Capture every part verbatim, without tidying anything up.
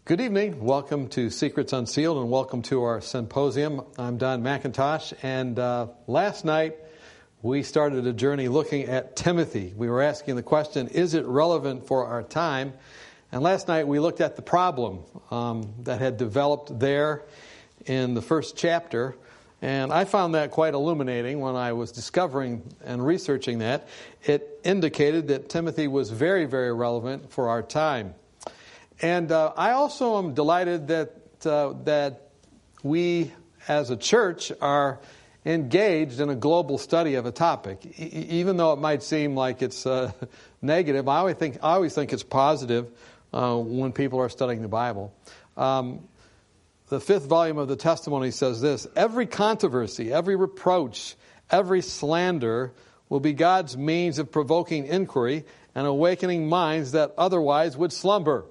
Good evening. Welcome to Secrets Unsealed and welcome to our symposium. I'm Don McIntosh, and uh, last night we started a journey looking at Timothy. We were asking the question, is it relevant for our time? And last night we looked at the problem um, that had developed there in the first chapter, and I found that quite illuminating when I was discovering and researching that. It indicated that Timothy was very, very relevant for our time. And uh, I also am delighted that uh, that we as a church are engaged in a global study of a topic. E- even though it might seem like it's uh, negative, I always think I always think it's positive uh, when people are studying the Bible. Um, the fifth volume of the Testimony says this: every controversy, every reproach, every slander will be God's means of provoking inquiry and awakening minds that otherwise would slumber.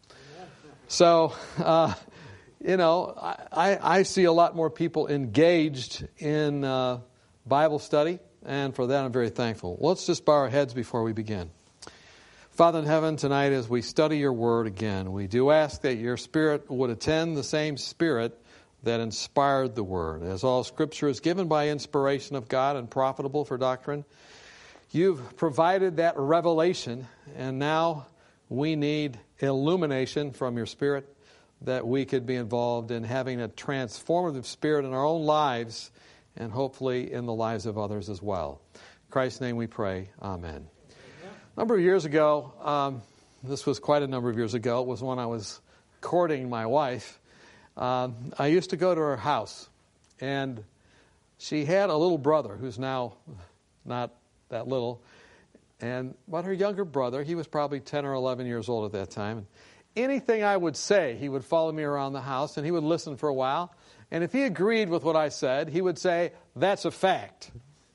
So, uh, you know, I, I see a lot more people engaged in uh, Bible study, and for that I'm very thankful. Let's just bow our heads before we begin. Father in heaven, tonight as we study your word again, we do ask that your Spirit would attend the same Spirit that inspired the word. As all Scripture is given by inspiration of God and profitable for doctrine, you've provided that revelation, and now we need illumination from your Spirit that we could be involved in having a transformative spirit in our own lives and hopefully in the lives of others as well. In Christ's name we pray. Amen. A number of years ago, um, this was quite a number of years ago, it was when I was courting my wife. Um, I used to go to her house, and she had a little brother who's now not that little. And but her younger brother, he was probably ten or eleven years old at that time. And anything I would say, he would follow me around the house and he would listen for a while. And if he agreed with what I said, he would say, "That's a fact."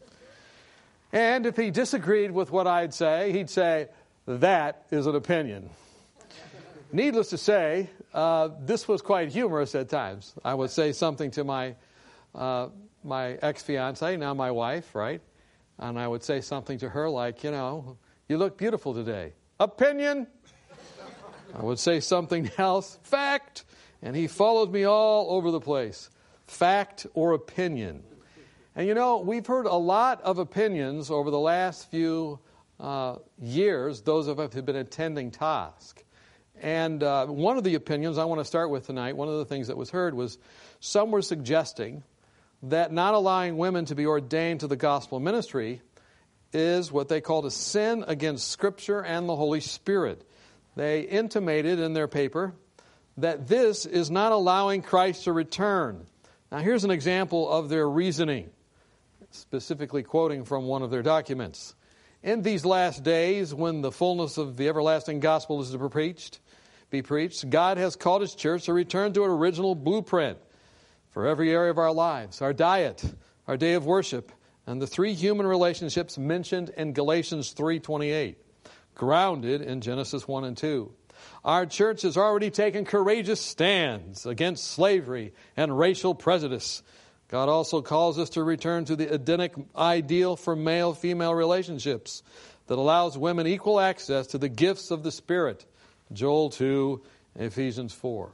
And if he disagreed with what I'd say, he'd say, "That is an opinion." Needless to say, uh, this was quite humorous at times. I would say something to my uh, my ex-fiancée, now my wife, right? And I would say something to her like, you know, "You look beautiful today." Opinion. I would say something else. Fact. And he followed me all over the place. Fact or opinion. And you know, we've heard a lot of opinions over the last few uh, years, those of us who have been attending Task. And uh, one of the opinions I want to start with tonight, one of the things that was heard was some were suggesting that not allowing women to be ordained to the gospel ministry is what they called a sin against Scripture and the Holy Spirit. They intimated in their paper that this is not allowing Christ to return. Now here's an example of their reasoning, specifically quoting from one of their documents. "In these last days, when the fullness of the everlasting gospel is to be preached, be preached, God has called His church to return to an original blueprint for every area of our lives, our diet, our day of worship, and the three human relationships mentioned in Galatians three twenty-eight, grounded in Genesis one and two. Our church has already taken courageous stands against slavery and racial prejudice. God also calls us to return to the Edenic ideal for male-female relationships that allows women equal access to the gifts of the Spirit, Joel two, Ephesians four.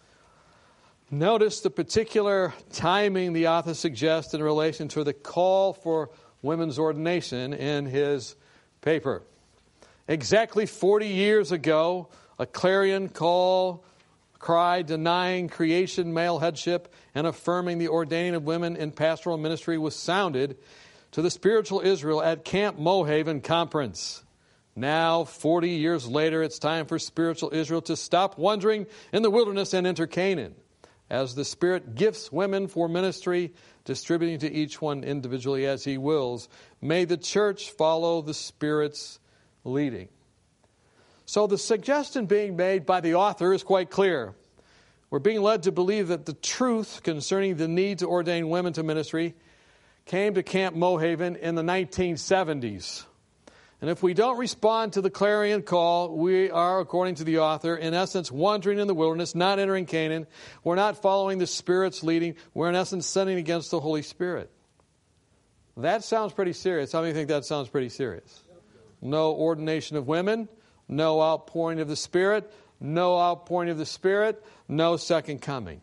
Notice the particular timing the author suggests in relation to the call for women's ordination in his paper. Exactly forty years ago, a clarion call, cry denying creation male headship and affirming the ordaining of women in pastoral ministry was sounded to the spiritual Israel at Camp Mohaven Conference. Now, forty years later, it's time for spiritual Israel to stop wandering in the wilderness and enter Canaan, as the Spirit gifts women for ministry, distributing to each one individually as He wills. May the church follow the Spirit's leading. So the suggestion being made by the author is quite clear. We're being led to believe that the truth concerning the need to ordain women to ministry came to Camp Mohaven in the nineteen seventies. And if we don't respond to the clarion call, we are, according to the author, in essence, wandering in the wilderness, not entering Canaan. We're not following the Spirit's leading. We're, in essence, sinning against the Holy Spirit. That sounds pretty serious. How many think that sounds pretty serious? No ordination of women, no outpouring of the Spirit, no outpouring of the Spirit, no second coming.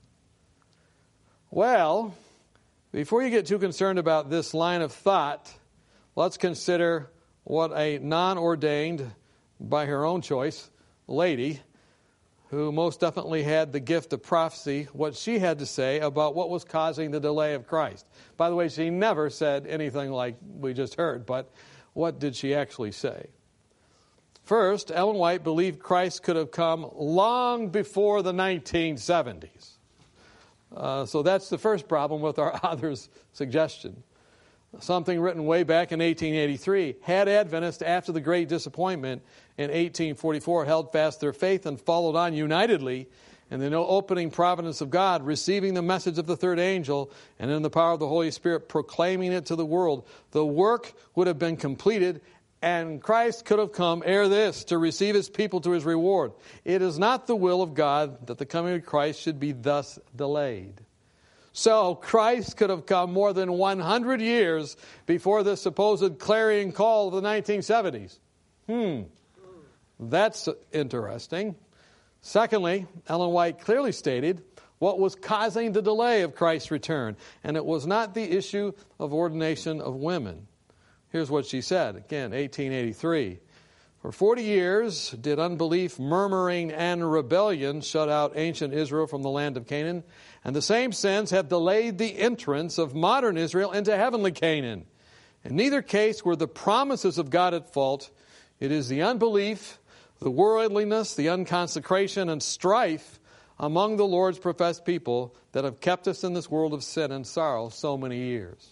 Well, before you get too concerned about this line of thought, let's consider what a non-ordained, by her own choice, lady, who most definitely had the gift of prophecy, what she had to say about what was causing the delay of Christ. By the way, she never said anything like we just heard, but what did she actually say? First, Ellen White believed Christ could have come long before the nineteen seventies. Uh, so that's the first problem with our author's suggestion. Something written way back in eighteen eighty-three. Had Adventists, after the Great Disappointment in eighteen forty-four, held fast their faith and followed on unitedly in the opening providence of God, receiving the message of the third angel, and in the power of the Holy Spirit proclaiming it to the world, the work would have been completed, and Christ could have come ere this to receive his people to his reward. It is not the will of God that the coming of Christ should be thus delayed. So Christ could have come more than one hundred years before the supposed clarion call of the nineteen seventies. Hmm, that's interesting. Secondly, Ellen White clearly stated what was causing the delay of Christ's return, and it was not the issue of ordination of women. Here's what she said, again, eighteen eighty-three. For forty years did unbelief, murmuring, and rebellion shut out ancient Israel from the land of Canaan, and the same sins have delayed the entrance of modern Israel into heavenly Canaan. In neither case were the promises of God at fault. It is the unbelief, the worldliness, the unconsecration, and strife among the Lord's professed people that have kept us in this world of sin and sorrow so many years.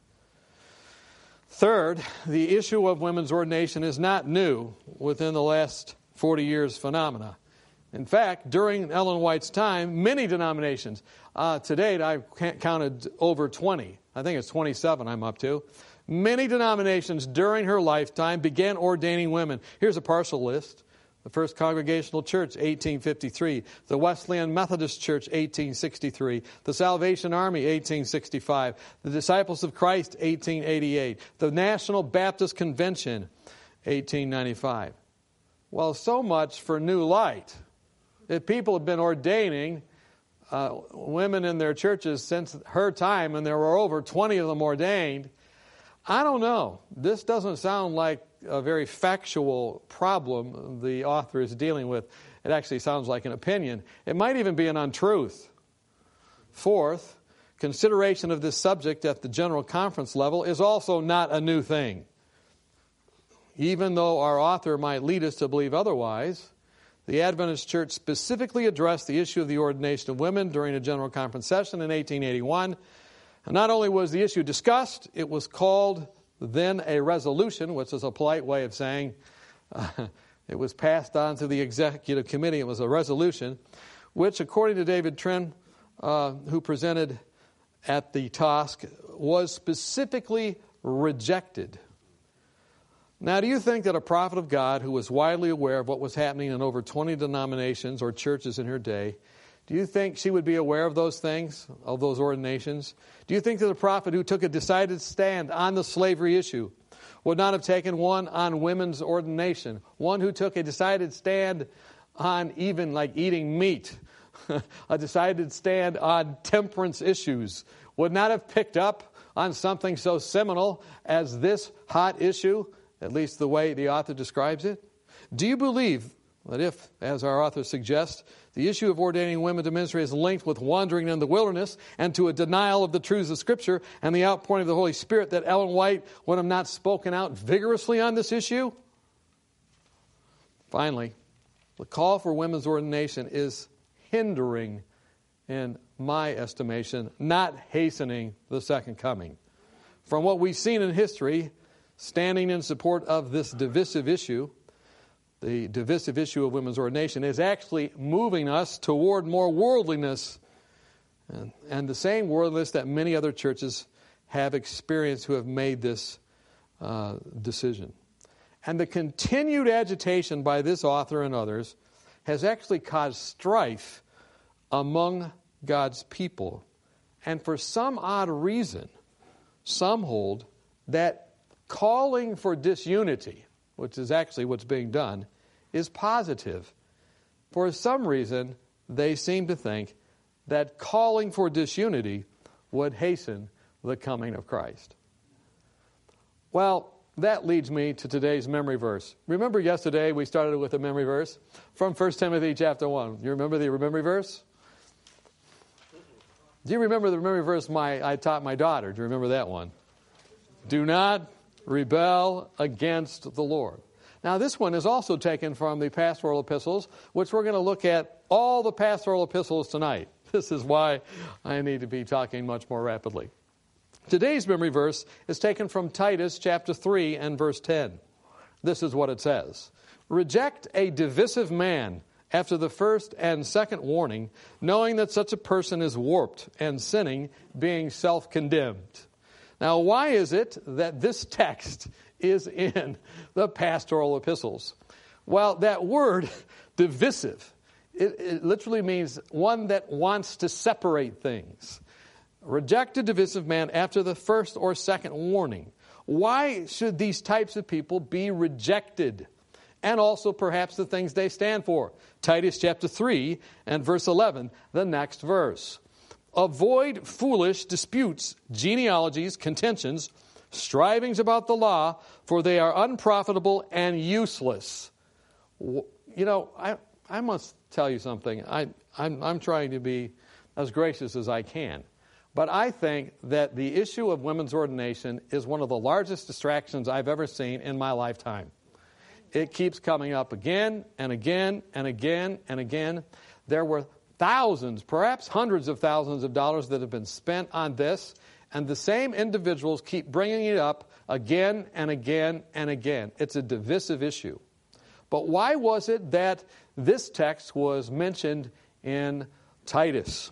Third, the issue of women's ordination is not new within the last forty years phenomena. In fact, during Ellen White's time, many denominations, uh, to date I've counted over twenty, I think it's twenty-seven I'm up to, many denominations during her lifetime began ordaining women. Here's a partial list. The First Congregational Church, eighteen fifty-three. The Wesleyan Methodist Church, eighteen sixty-three. The Salvation Army, eighteen sixty-five. The Disciples of Christ, eighteen eighty-eight. The National Baptist Convention, eighteen ninety-five. Well, so much for New Light. If people have been ordaining uh, women in their churches since her time, and there were over twenty of them ordained, I don't know. This doesn't sound like a very factual problem the author is dealing with. It actually sounds like an opinion. It might even be an untruth. Fourth, consideration of this subject at the general conference level is also not a new thing. Even though our author might lead us to believe otherwise, the Adventist Church specifically addressed the issue of the ordination of women during a general conference session in eighteen eighty-one. And not only was the issue discussed, it was called then a resolution, which is a polite way of saying uh, it was passed on to the executive committee. It was a resolution, which, according to David Trin, uh, who presented at the T O S C, was specifically rejected. Now, do you think that a prophet of God who was widely aware of what was happening in over twenty denominations or churches in her day, do you think she would be aware of those things, of those ordinations? Do you think that a prophet who took a decided stand on the slavery issue would not have taken one on women's ordination? One who took a decided stand on even like eating meat, a decided stand on temperance issues, would not have picked up on something so seminal as this hot issue, at least the way the author describes it? Do you believe that if, as our author suggests, the issue of ordaining women to ministry is linked with wandering in the wilderness and to a denial of the truths of Scripture and the outpouring of the Holy Spirit, that Ellen White would have not spoken out vigorously on this issue? Finally, the call for women's ordination is hindering, in my estimation, not hastening the second coming. From what we've seen in history, standing in support of this divisive issue, the divisive issue of women's ordination, is actually moving us toward more worldliness, and, and the same worldliness that many other churches have experienced who have made this uh, decision. And the continued agitation by this author and others has actually caused strife among God's people. And for some odd reason, some hold that calling for disunity, which is actually what's being done, is positive. for some reason, they seem to think that calling for disunity would hasten the coming of Christ. Well, that leads me to today's memory verse. Remember yesterday we started with a memory verse from First Timothy chapter one. You remember the memory verse? Do you remember the memory verse my, I taught my daughter? Do you remember that one? Do not rebel against the Lord. Now this one is also taken from the pastoral epistles, which we're going to look at all the pastoral epistles tonight. This is why I need to be talking much more rapidly. Today's memory verse is taken from Titus chapter three and verse ten. This is what it says. Reject a divisive man after the first and second warning, knowing that such a person is warped and sinning, being self-condemned. Now, why is it that this text is in the pastoral epistles? Well, that word, divisive, it, it literally means one that wants to separate things. Reject a divisive man after the first or second warning. Why should these types of people be rejected? And also perhaps the things they stand for. Titus chapter three and verse eleven, the next verse. Avoid foolish disputes, genealogies, contentions, strivings about the law, for they are unprofitable and useless. You know, I I must tell you something. I, I'm, I'm trying to be as gracious as I can. But I think that the issue of women's ordination is one of the largest distractions I've ever seen in my lifetime. It keeps coming up again and again and again and again. There were thousands, perhaps hundreds of thousands of dollars that have been spent on this, and the same individuals keep bringing it up again and again and again. It's a divisive issue. But why was it that this text was mentioned in Titus?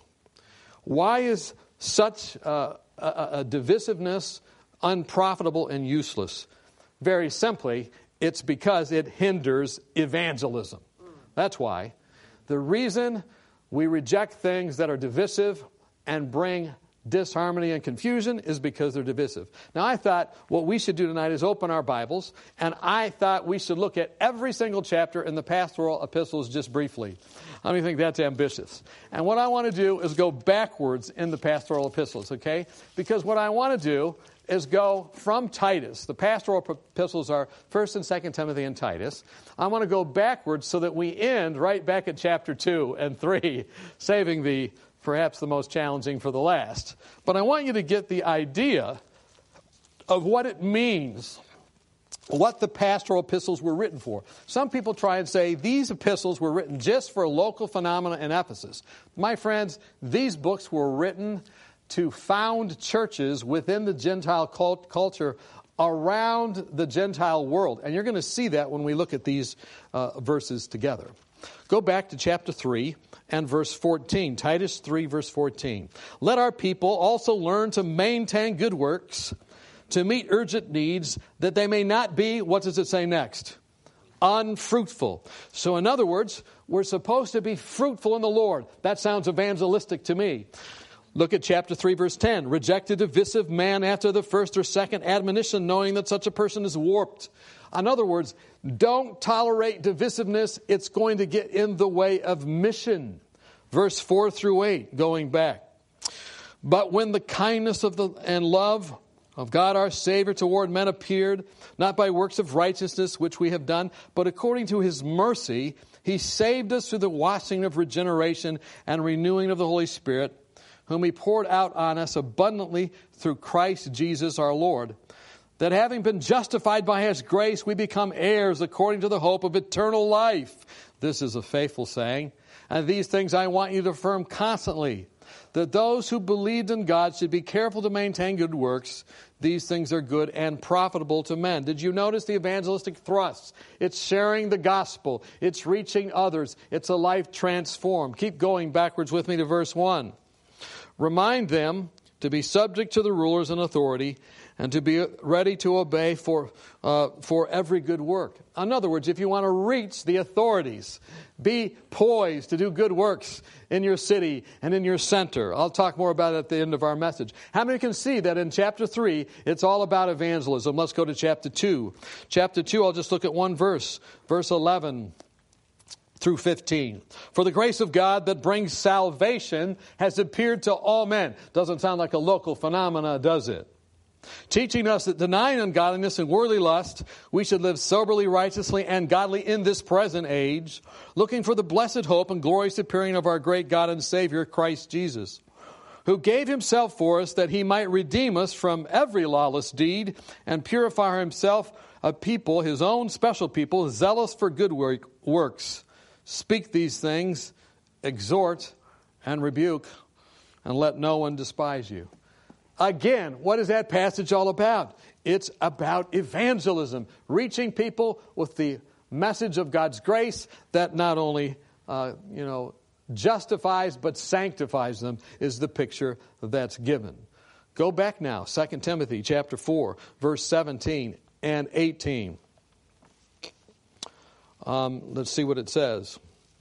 Why is such uh, a, a divisiveness unprofitable and useless? Very simply, it's because it hinders evangelism. That's why. The reason we reject things that are divisive and bring disharmony and confusion is because they're divisive. Now, I thought what we should do tonight is open our Bibles, and I thought we should look at every single chapter in the pastoral epistles just briefly. How many think that's ambitious? And what I want to do is go backwards in the pastoral epistles, okay? Because what I want to do is go from Titus. The pastoral epistles are First and Second Timothy and Titus. I want to go backwards so that we end right back at chapter two and three, saving the perhaps the most challenging for the last. But I want you to get the idea of what it means, what the pastoral epistles were written for. Some people try and say these epistles were written just for local phenomena in Ephesus. My friends, these books were written to found churches within the Gentile cult- culture around the Gentile world. And you're going to see that when we look at these uh, verses together. Go back to chapter three and verse fourteen. Titus three, verse fourteen. Let our people also learn to maintain good works, to meet urgent needs, that they may not be, what does it say next? Unfruitful. So in other words, we're supposed to be fruitful in the Lord. That sounds evangelistic to me. Look at chapter three, verse ten. Reject a divisive man after the first or second admonition, knowing that such a person is warped. In other words, don't tolerate divisiveness. It's going to get in the way of mission. Verse four through eight, going back. But when the kindness of the and love of God our Savior toward men appeared, not by works of righteousness which we have done, but according to His mercy, He saved us through the washing of regeneration and renewing of the Holy Spirit, whom He poured out on us abundantly through Christ Jesus our Lord, that having been justified by His grace, we become heirs according to the hope of eternal life. This is a faithful saying. And these things I want you to affirm constantly, that those who believed in God should be careful to maintain good works. These things are good and profitable to men. Did you notice the evangelistic thrusts? It's sharing the gospel. It's reaching others. It's a life transformed. Keep going backwards with me to verse one. Remind them to be subject to the rulers and authority, and to be ready to obey for uh, for every good work. In other words, if you want to reach the authorities, be poised to do good works in your city and in your center. I'll talk more about it at the end of our message. How many can see that in chapter three, it's all about evangelism? Let's go to chapter two. Chapter two, I'll just look at one verse. Verse eleven. through fifteen. For the grace of God that brings salvation has appeared to all men. Doesn't sound like a local phenomena, does it? Teaching us that denying ungodliness and worldly lust, we should live soberly, righteously, and godly in this present age, looking for the blessed hope and glorious appearing of our great God and Savior, Christ Jesus, who gave himself for us that he might redeem us from every lawless deed and purify himself a people, his own special people, zealous for good work, works. Speak these things, exhort and rebuke, and let no one despise you. Again, what is that passage all about? It's about evangelism, reaching people with the message of God's grace that not only, uh, you know, justifies but sanctifies them is the picture that's given. Go back now, Second Timothy chapter four, verse seventeen and eighteen. Um, let's see what it says.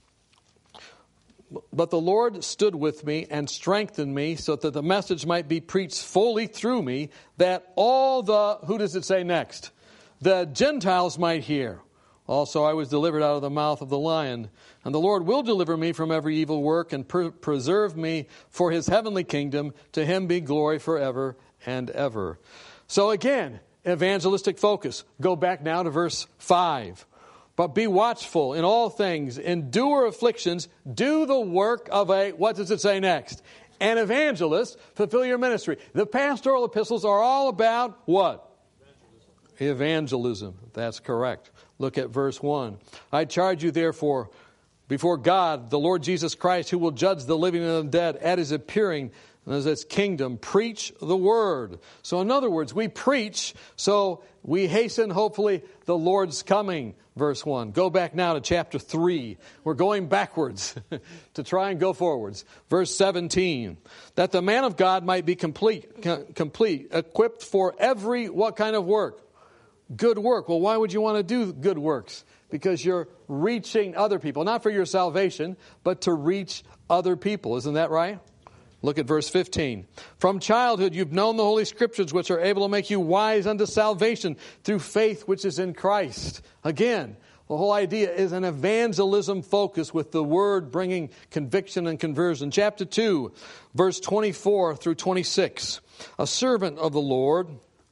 But the Lord stood with me and strengthened me so that the message might be preached fully through me, that all the, who does it say next? The Gentiles might hear. Also I was delivered out of the mouth of the lion. And the Lord will deliver me from every evil work and per- preserve me for his heavenly kingdom. To him be glory forever and ever. So again, evangelistic focus. Go back now to verse five. But be watchful in all things, endure afflictions, do the work of a, what does it say next? An evangelist, fulfill your ministry. The pastoral epistles are all about what? Evangelism. Evangelism. That's correct. Look at verse one. I charge you therefore before God, the Lord Jesus Christ, who will judge the living and the dead at his appearing and as his kingdom, preach the word. So in other words, we preach, so we hasten, hopefully, the Lord's coming. Verse one. Go back now to chapter three. We're going backwards to try and go forwards. Verse seventeen. That the man of God might be complete, complete, equipped for every, what kind of work? Good work. Well, why would you want to do good works? Because you're reaching other people. Not for your salvation, but to reach other people. Isn't that right? Look at verse fifteen. From childhood you've known the Holy Scriptures, which are able to make you wise unto salvation through faith which is in Christ. Again, the whole idea is an evangelism focus with the word bringing conviction and conversion. Chapter two, verse twenty-four through twenty-six. A servant of the Lord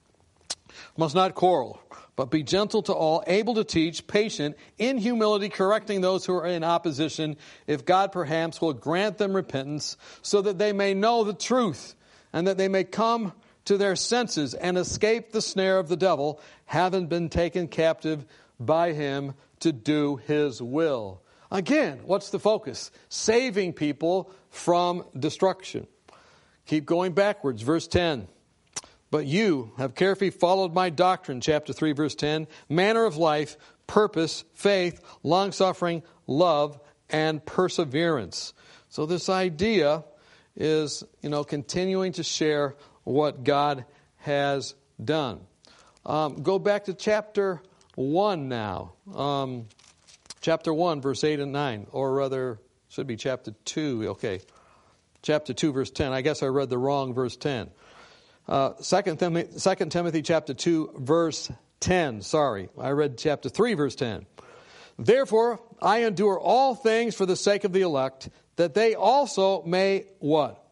must not quarrel, but be gentle to all, able to teach, patient, in humility, correcting those who are in opposition, if God perhaps will grant them repentance, so that they may know the truth, and that they may come to their senses and escape the snare of the devil, having been taken captive by him to do his will. Again, what's the focus? Saving people from destruction. Keep going backwards, verse ten. But you have carefully followed my doctrine, chapter three, verse ten, manner of life, purpose, faith, long-suffering, love, and perseverance. So this idea is, you know, continuing to share what God has done. Um, go back to chapter one now. Um, chapter one, verse eight and nine. Or rather, should be chapter two. Okay. Chapter two, verse ten. I guess I read the wrong verse ten. Uh, Second Timothy, Second Timothy chapter two, verse ten. Sorry, I read chapter three, verse ten. Therefore, I endure all things for the sake of the elect, that they also may, what?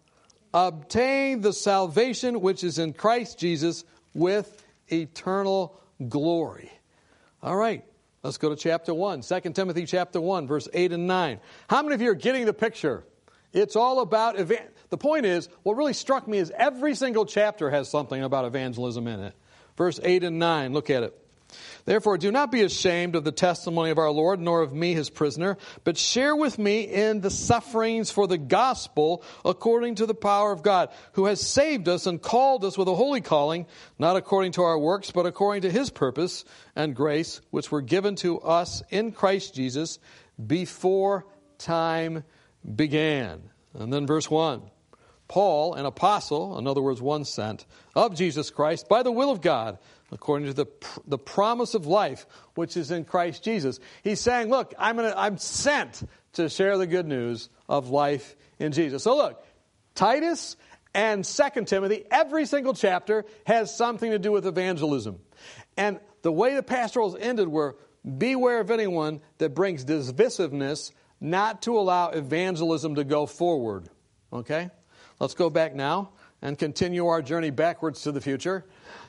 Obtain the salvation which is in Christ Jesus with eternal glory. All right, let's go to chapter one. Second Timothy chapter one, verse eight and nine. How many of you are getting the picture? It's all about, evan- the point is, what really struck me is every single chapter has something about evangelism in it. Verse eight and nine, look at it. Therefore, do not be ashamed of the testimony of our Lord, nor of me, his prisoner, but share with me in the sufferings for the gospel according to the power of God, who has saved us and called us with a holy calling, not according to our works, but according to his purpose and grace, which were given to us in Christ Jesus before time began. And then verse one. Paul, an apostle, in other words, one sent, of Jesus Christ, by the will of God, according to the the promise of life, which is in Christ Jesus. He's saying, look, I'm gonna, I'm sent to share the good news of life in Jesus. So look, Titus and Second Timothy, every single chapter has something to do with evangelism. And the way the pastorals ended were beware of anyone that brings divisiveness, not to allow evangelism to go forward. Okay? Let's go back now and continue our journey backwards to the future.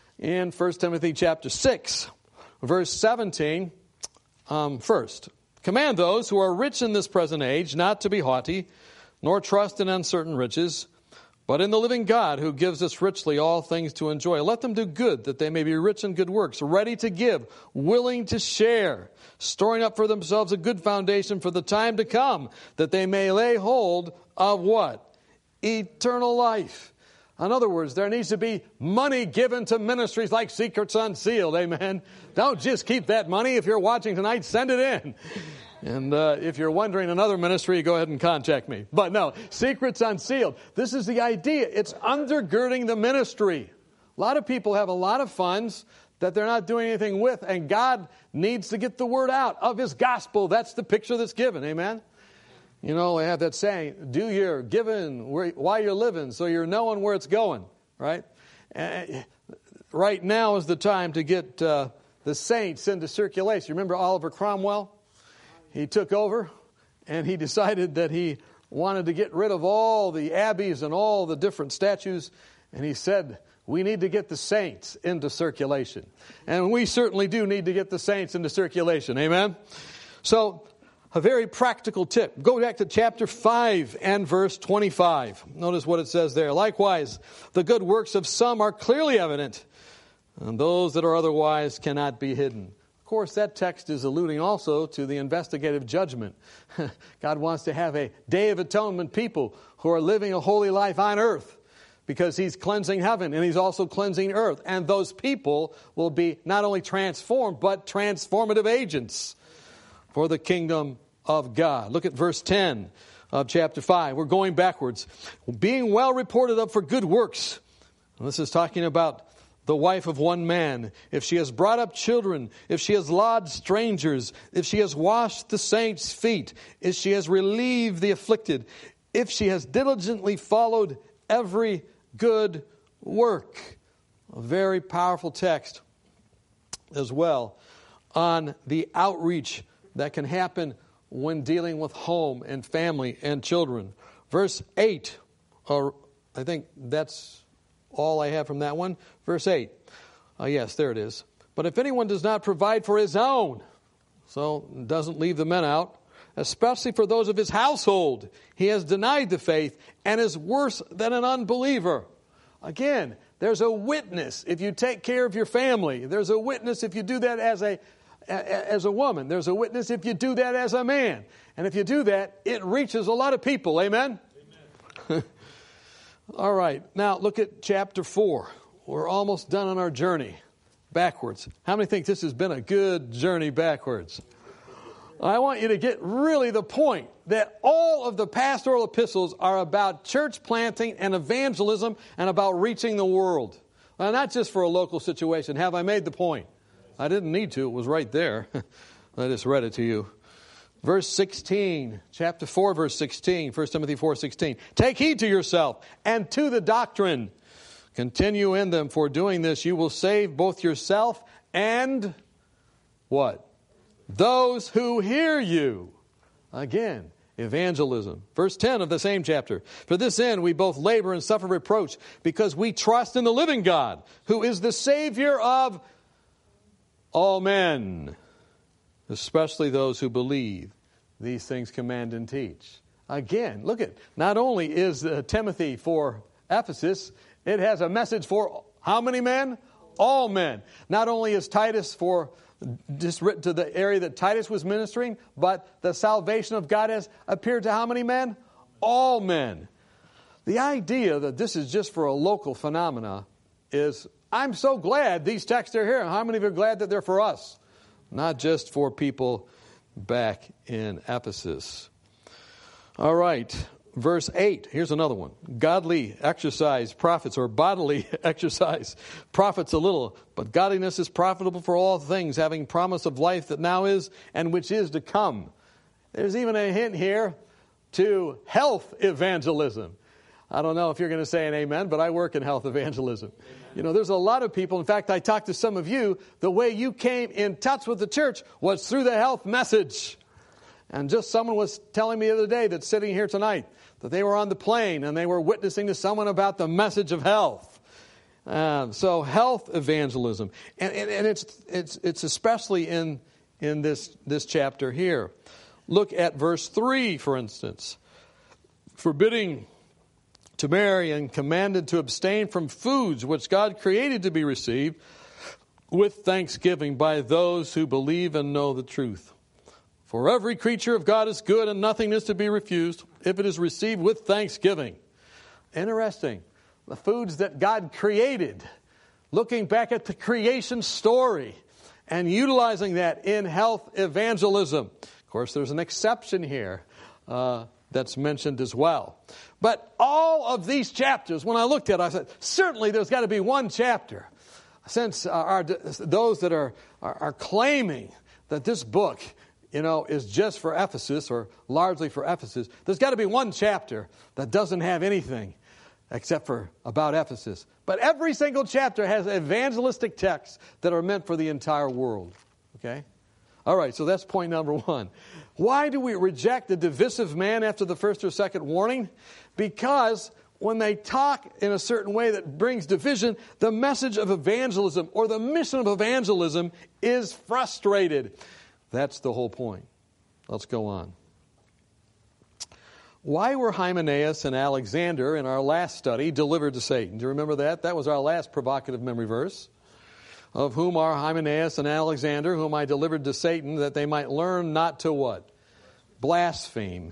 In First Timothy chapter six, verse seventeen, um, first, command those who are rich in this present age not to be haughty, nor trust in uncertain riches, but in the living God who gives us richly all things to enjoy. Let them do good, that they may be rich in good works, ready to give, willing to share, storing up for themselves a good foundation for the time to come, that they may lay hold of what? Eternal life. In other words, there needs to be money given to ministries like Secrets Unsealed. Amen. Don't just keep that money. If you're watching tonight, send it in. And uh, if you're wondering another ministry, go ahead and contact me. But no, Secrets Unsealed. This is the idea. It's undergirding the ministry. A lot of people have a lot of funds that they're not doing anything with, and God needs to get the word out of His gospel. That's the picture that's given. Amen. You know, they have that saying, do your giving while you're living so you're knowing where it's going, right? And right now is the time to get uh, the saints into circulation. Remember Oliver Cromwell? He took over and he decided that he wanted to get rid of all the abbeys and all the different statues. And he said, we need to get the saints into circulation. And we certainly do need to get the saints into circulation. Amen? So, a very practical tip. Go back to chapter five and verse twenty-five. Notice what it says there. Likewise, the good works of some are clearly evident, and those that are otherwise cannot be hidden. Of course, that text is alluding also to the investigative judgment. God wants to have a Day of Atonement people who are living a holy life on earth, because He's cleansing heaven and He's also cleansing earth. And those people will be not only transformed, but transformative agents for the kingdom of God. Look at verse ten of chapter five. We're going backwards. Being well reported of for good works. And this is talking about the wife of one man. If she has brought up children, if she has lodged strangers, if she has washed the saints' feet, if she has relieved the afflicted, if she has diligently followed every good work. A very powerful text as well on the outreach that can happen when dealing with home and family and children. Verse eight, or I think that's all I have from that one. Verse eight. Uh, yes, there it is. But if anyone does not provide for his own, so doesn't leave the men out, especially for those of his household, he has denied the faith and is worse than an unbeliever. Again, there's a witness if you take care of your family. There's a witness if you do that as a as a woman. There's a witness if you do that as a man. And if you do that, it reaches a lot of people. Amen? Amen. All right. Now look at chapter four. We're almost done on our journey backwards. How many think this has been a good journey backwards? I want you to get really the point that all of the pastoral epistles are about church planting and evangelism and about reaching the world. Well, not just for a local situation. Have I made the point? I didn't need to. It was right there. I just read it to you. Verse sixteen, chapter four, verse sixteen, First Timothy four sixteen. Take heed to yourself and to the doctrine. Continue in them, for doing this you will save both yourself and what? Those who hear you. Again, evangelism. Verse ten of the same chapter. For this end we both labor and suffer reproach, because we trust in the living God, who is the Savior of all men, especially those who believe these things command and teach. Again, look at, not only is uh, Timothy for Ephesus, it has a message for how many men? All men. Not only is Titus for just written to the area that Titus was ministering, but the salvation of God has appeared to how many men? All men. The idea that this is just for a local phenomena is, I'm so glad these texts are here. How many of you are glad that they're for us? Not just for people back in Ephesus. All right. Verse eight. Here's another one. Godly exercise profits, or bodily exercise profits a little, but godliness is profitable for all things, having promise of life that now is and which is to come. There's even a hint here to health evangelism. I don't know if you're going to say an amen, but I work in health evangelism. Amen. You know, there's a lot of people. In fact, I talked to some of you. The way you came in touch with the church was through the health message. And just someone was telling me the other day that's sitting here tonight that they were on the plane and they were witnessing to someone about the message of health. Uh, so health evangelism. And, and, and it's it's it's especially in, in this, this chapter here. Look at verse three, for instance. Forbidding to marry and commanded to abstain from foods which God created to be received with thanksgiving by those who believe and know the truth. For every creature of God is good, and nothing is to be refused if it is received with thanksgiving. Interesting. The foods that God created, looking back at the creation story and utilizing that in health evangelism. Of course, there's an exception here uh, that's mentioned as well. But all of these chapters, when I looked at it, I said, certainly there's got to be one chapter. Since uh, our, those that are, are, are claiming that this book, you know, is just for Ephesus or largely for Ephesus, there's got to be one chapter that doesn't have anything except for about Ephesus. But every single chapter has evangelistic texts that are meant for the entire world. Okay? All right, so that's point number one. Why do we reject the divisive man after the first or second warning? Because when they talk in a certain way that brings division, the message of evangelism or the mission of evangelism is frustrated. That's the whole point. Let's go on. Why were Hymenaeus and Alexander in our last study delivered to Satan? Do you remember that? That was our last provocative memory verse. Of whom are Hymenaeus and Alexander, whom I delivered to Satan, that they might learn not to what? Blaspheme.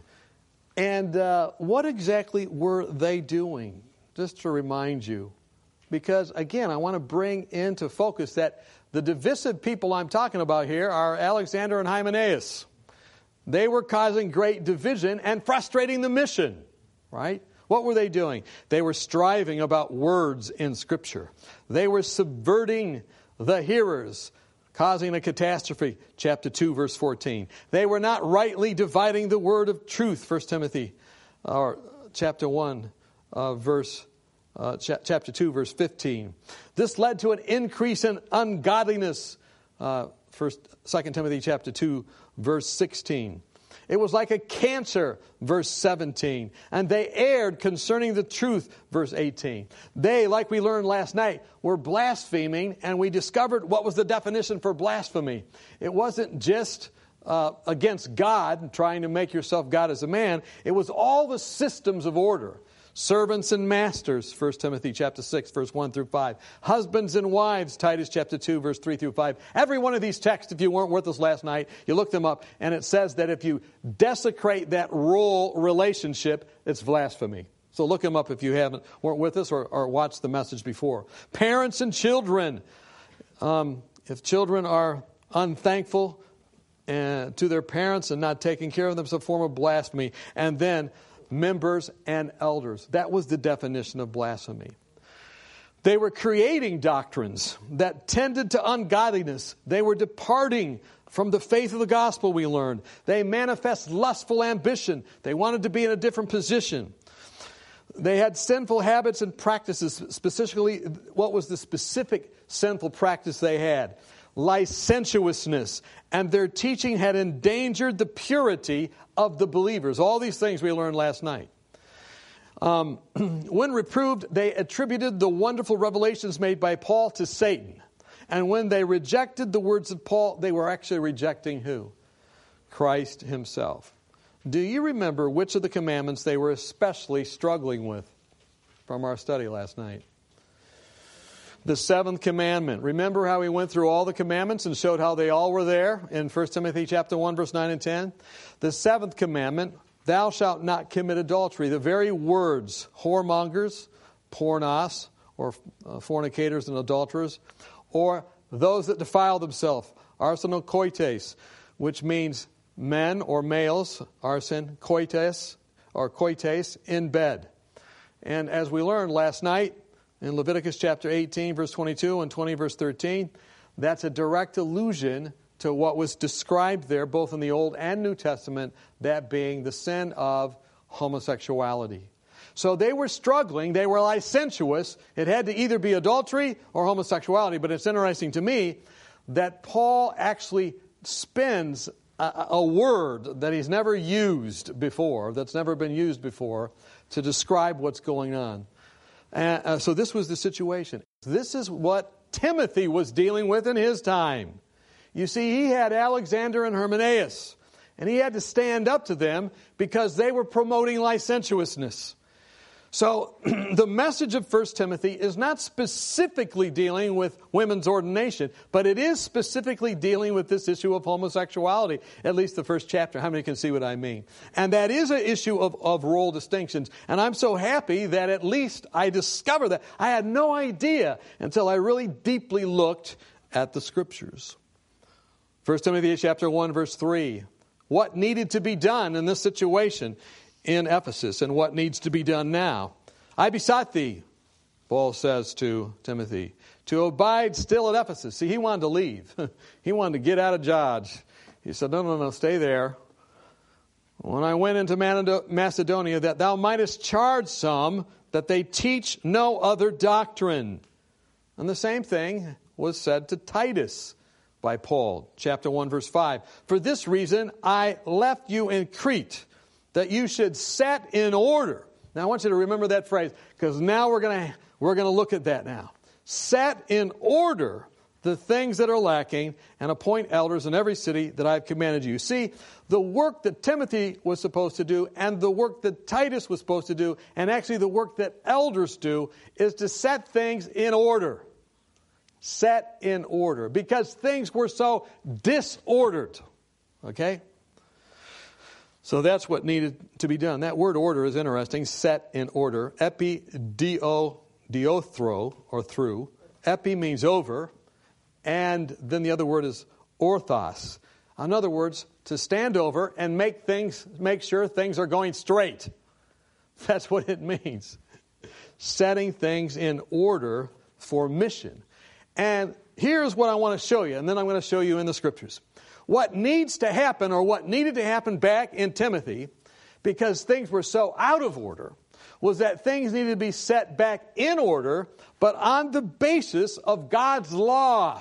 And uh, what exactly were they doing? Just to remind you. Because, again, I want to bring into focus that the divisive people I'm talking about here are Alexander and Hymenaeus. They were causing great division and frustrating the mission, right? What were they doing? They were striving about words in Scripture. They were subverting the hearers, causing a catastrophe, chapter two, verse fourteen. They were not rightly dividing the word of truth, First Timothy, or chapter one, uh, verse, uh, ch- chapter two, verse fifteen. This led to an increase in ungodliness, uh, First, Second Timothy, chapter two, verse sixteen. It was like a cancer, verse seventeen. And they erred concerning the truth, verse eighteen. They, like we learned last night, were blaspheming, and we discovered what was the definition for blasphemy. It wasn't just uh, against God, trying to make yourself God as a man. It was all the systems of order. Servants and masters, First Timothy chapter six, verse one through five. Husbands and wives, Titus chapter two, verse three through five. Every one of these texts, if you weren't with us last night, you look them up, and it says that if you desecrate that role relationship, it's blasphemy. So look them up if you haven't weren't with us or, or watched the message before. Parents and children. Um, if children are unthankful uh, to their parents and not taking care of them, it's a form of blasphemy. And then members and elders. That was the definition of blasphemy. They were creating doctrines that tended to ungodliness. They were departing from the faith of the gospel, we learned. They manifest lustful ambition. They wanted to be in a different position. They had sinful habits and practices. Specifically, what was the specific sinful practice they had? Licentiousness. And their teaching had endangered the purity of the believers. All these things we learned last night. Um, when reproved, they attributed the wonderful revelations made by Paul to Satan. And when they rejected the words of Paul, they were actually rejecting who? Christ himself. Do you remember which of the commandments they were especially struggling with from our study last night? The seventh commandment. Remember how we went through all the commandments and showed how they all were there in First Timothy chapter one, verse nine and ten? The seventh commandment, thou shalt not commit adultery. The very words, whoremongers, pornos, or uh, fornicators and adulterers, or those that defile themselves, arsenokoites, which means men or males, arsen, koites, or koites, in bed. And as we learned last night, in Leviticus chapter eighteen, verse twenty-two and twenty, verse thirteen, that's a direct allusion to what was described there, both in the Old and New Testament, that being the sin of homosexuality. So they were struggling. They were licentious. It had to either be adultery or homosexuality. But it's interesting to me that Paul actually spins a, a word that he's never used before, that's never been used before, to describe what's going on. And, uh, so this was the situation. This is what Timothy was dealing with in his time. You see, he had Alexander and Hymenaeus, and he had to stand up to them because they were promoting licentiousness. So the message of First Timothy is not specifically dealing with women's ordination, but it is specifically dealing with this issue of homosexuality, at least the first chapter. How many can see what I mean? And that is an issue of, of role distinctions. And I'm so happy that at least I discovered that. I had no idea until I really deeply looked at the Scriptures. First Timothy chapter one, verse three. What needed to be done in this situation in Ephesus and what needs to be done now? I besought thee, Paul says to Timothy, to abide still at Ephesus. See, he wanted to leave. He wanted to get out of Dodge. He said, no, no, no, stay there. When I went into Macedonia, that thou mightest charge some that they teach no other doctrine. And the same thing was said to Titus by Paul, chapter one, verse five. For this reason I left you in Crete, that you should set in order. Now I want you to remember that phrase, because now we're going to we're going to look at that now. Set in order the things that are lacking, and appoint elders in every city that I've commanded you. See, the work that Timothy was supposed to do, and the work that Titus was supposed to do, and actually the work that elders do, is to set things in order. Set in order, because things were so disordered. Okay? So that's what needed to be done. That word order is interesting. Set in order. Epi dio, diothro, or through. Epi means over. And then the other word is orthos. In other words, to stand over and make things, make sure things are going straight. That's what it means. Setting things in order for mission. And here's what I want to show you, and then I'm going to show you in the Scriptures. What needs to happen, or what needed to happen back in Timothy, because things were so out of order, was that things needed to be set back in order, but on the basis of God's law.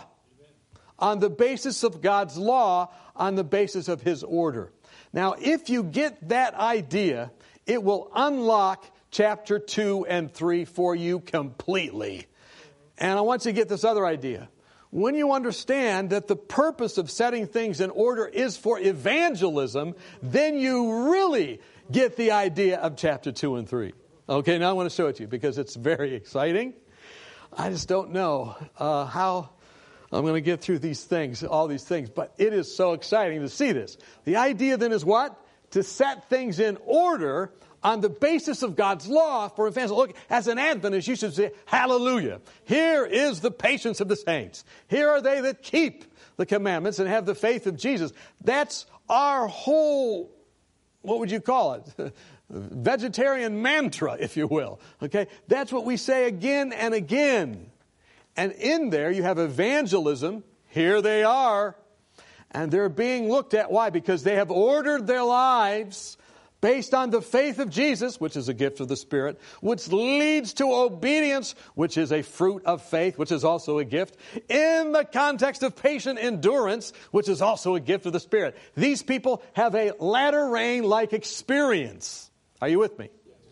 On the basis of God's law, on the basis of His order. Now, if you get that idea, it will unlock chapter two and three for you completely. And I want you to get this other idea. When you understand that the purpose of setting things in order is for evangelism, then you really get the idea of chapter two and three. Okay, now I want to show it to you because it's very exciting. I just don't know uh, how I'm going to get through these things, all these things, but it is so exciting to see this. The idea then is what? To set things in order on the basis of God's law for evangelism. Look, as an Adventist, you should say, hallelujah. Here is the patience of the saints. Here are they that keep the commandments and have the faith of Jesus. That's our whole, what would you call it? Vegetarian mantra, if you will. Okay? That's what we say again and again. And in there you have evangelism. Here they are. And they're being looked at. Why? Because they have ordered their lives based on the faith of Jesus, which is a gift of the Spirit, which leads to obedience, which is a fruit of faith, which is also a gift, in the context of patient endurance, which is also a gift of the Spirit. These people have a latter rain-like experience. Are you with me?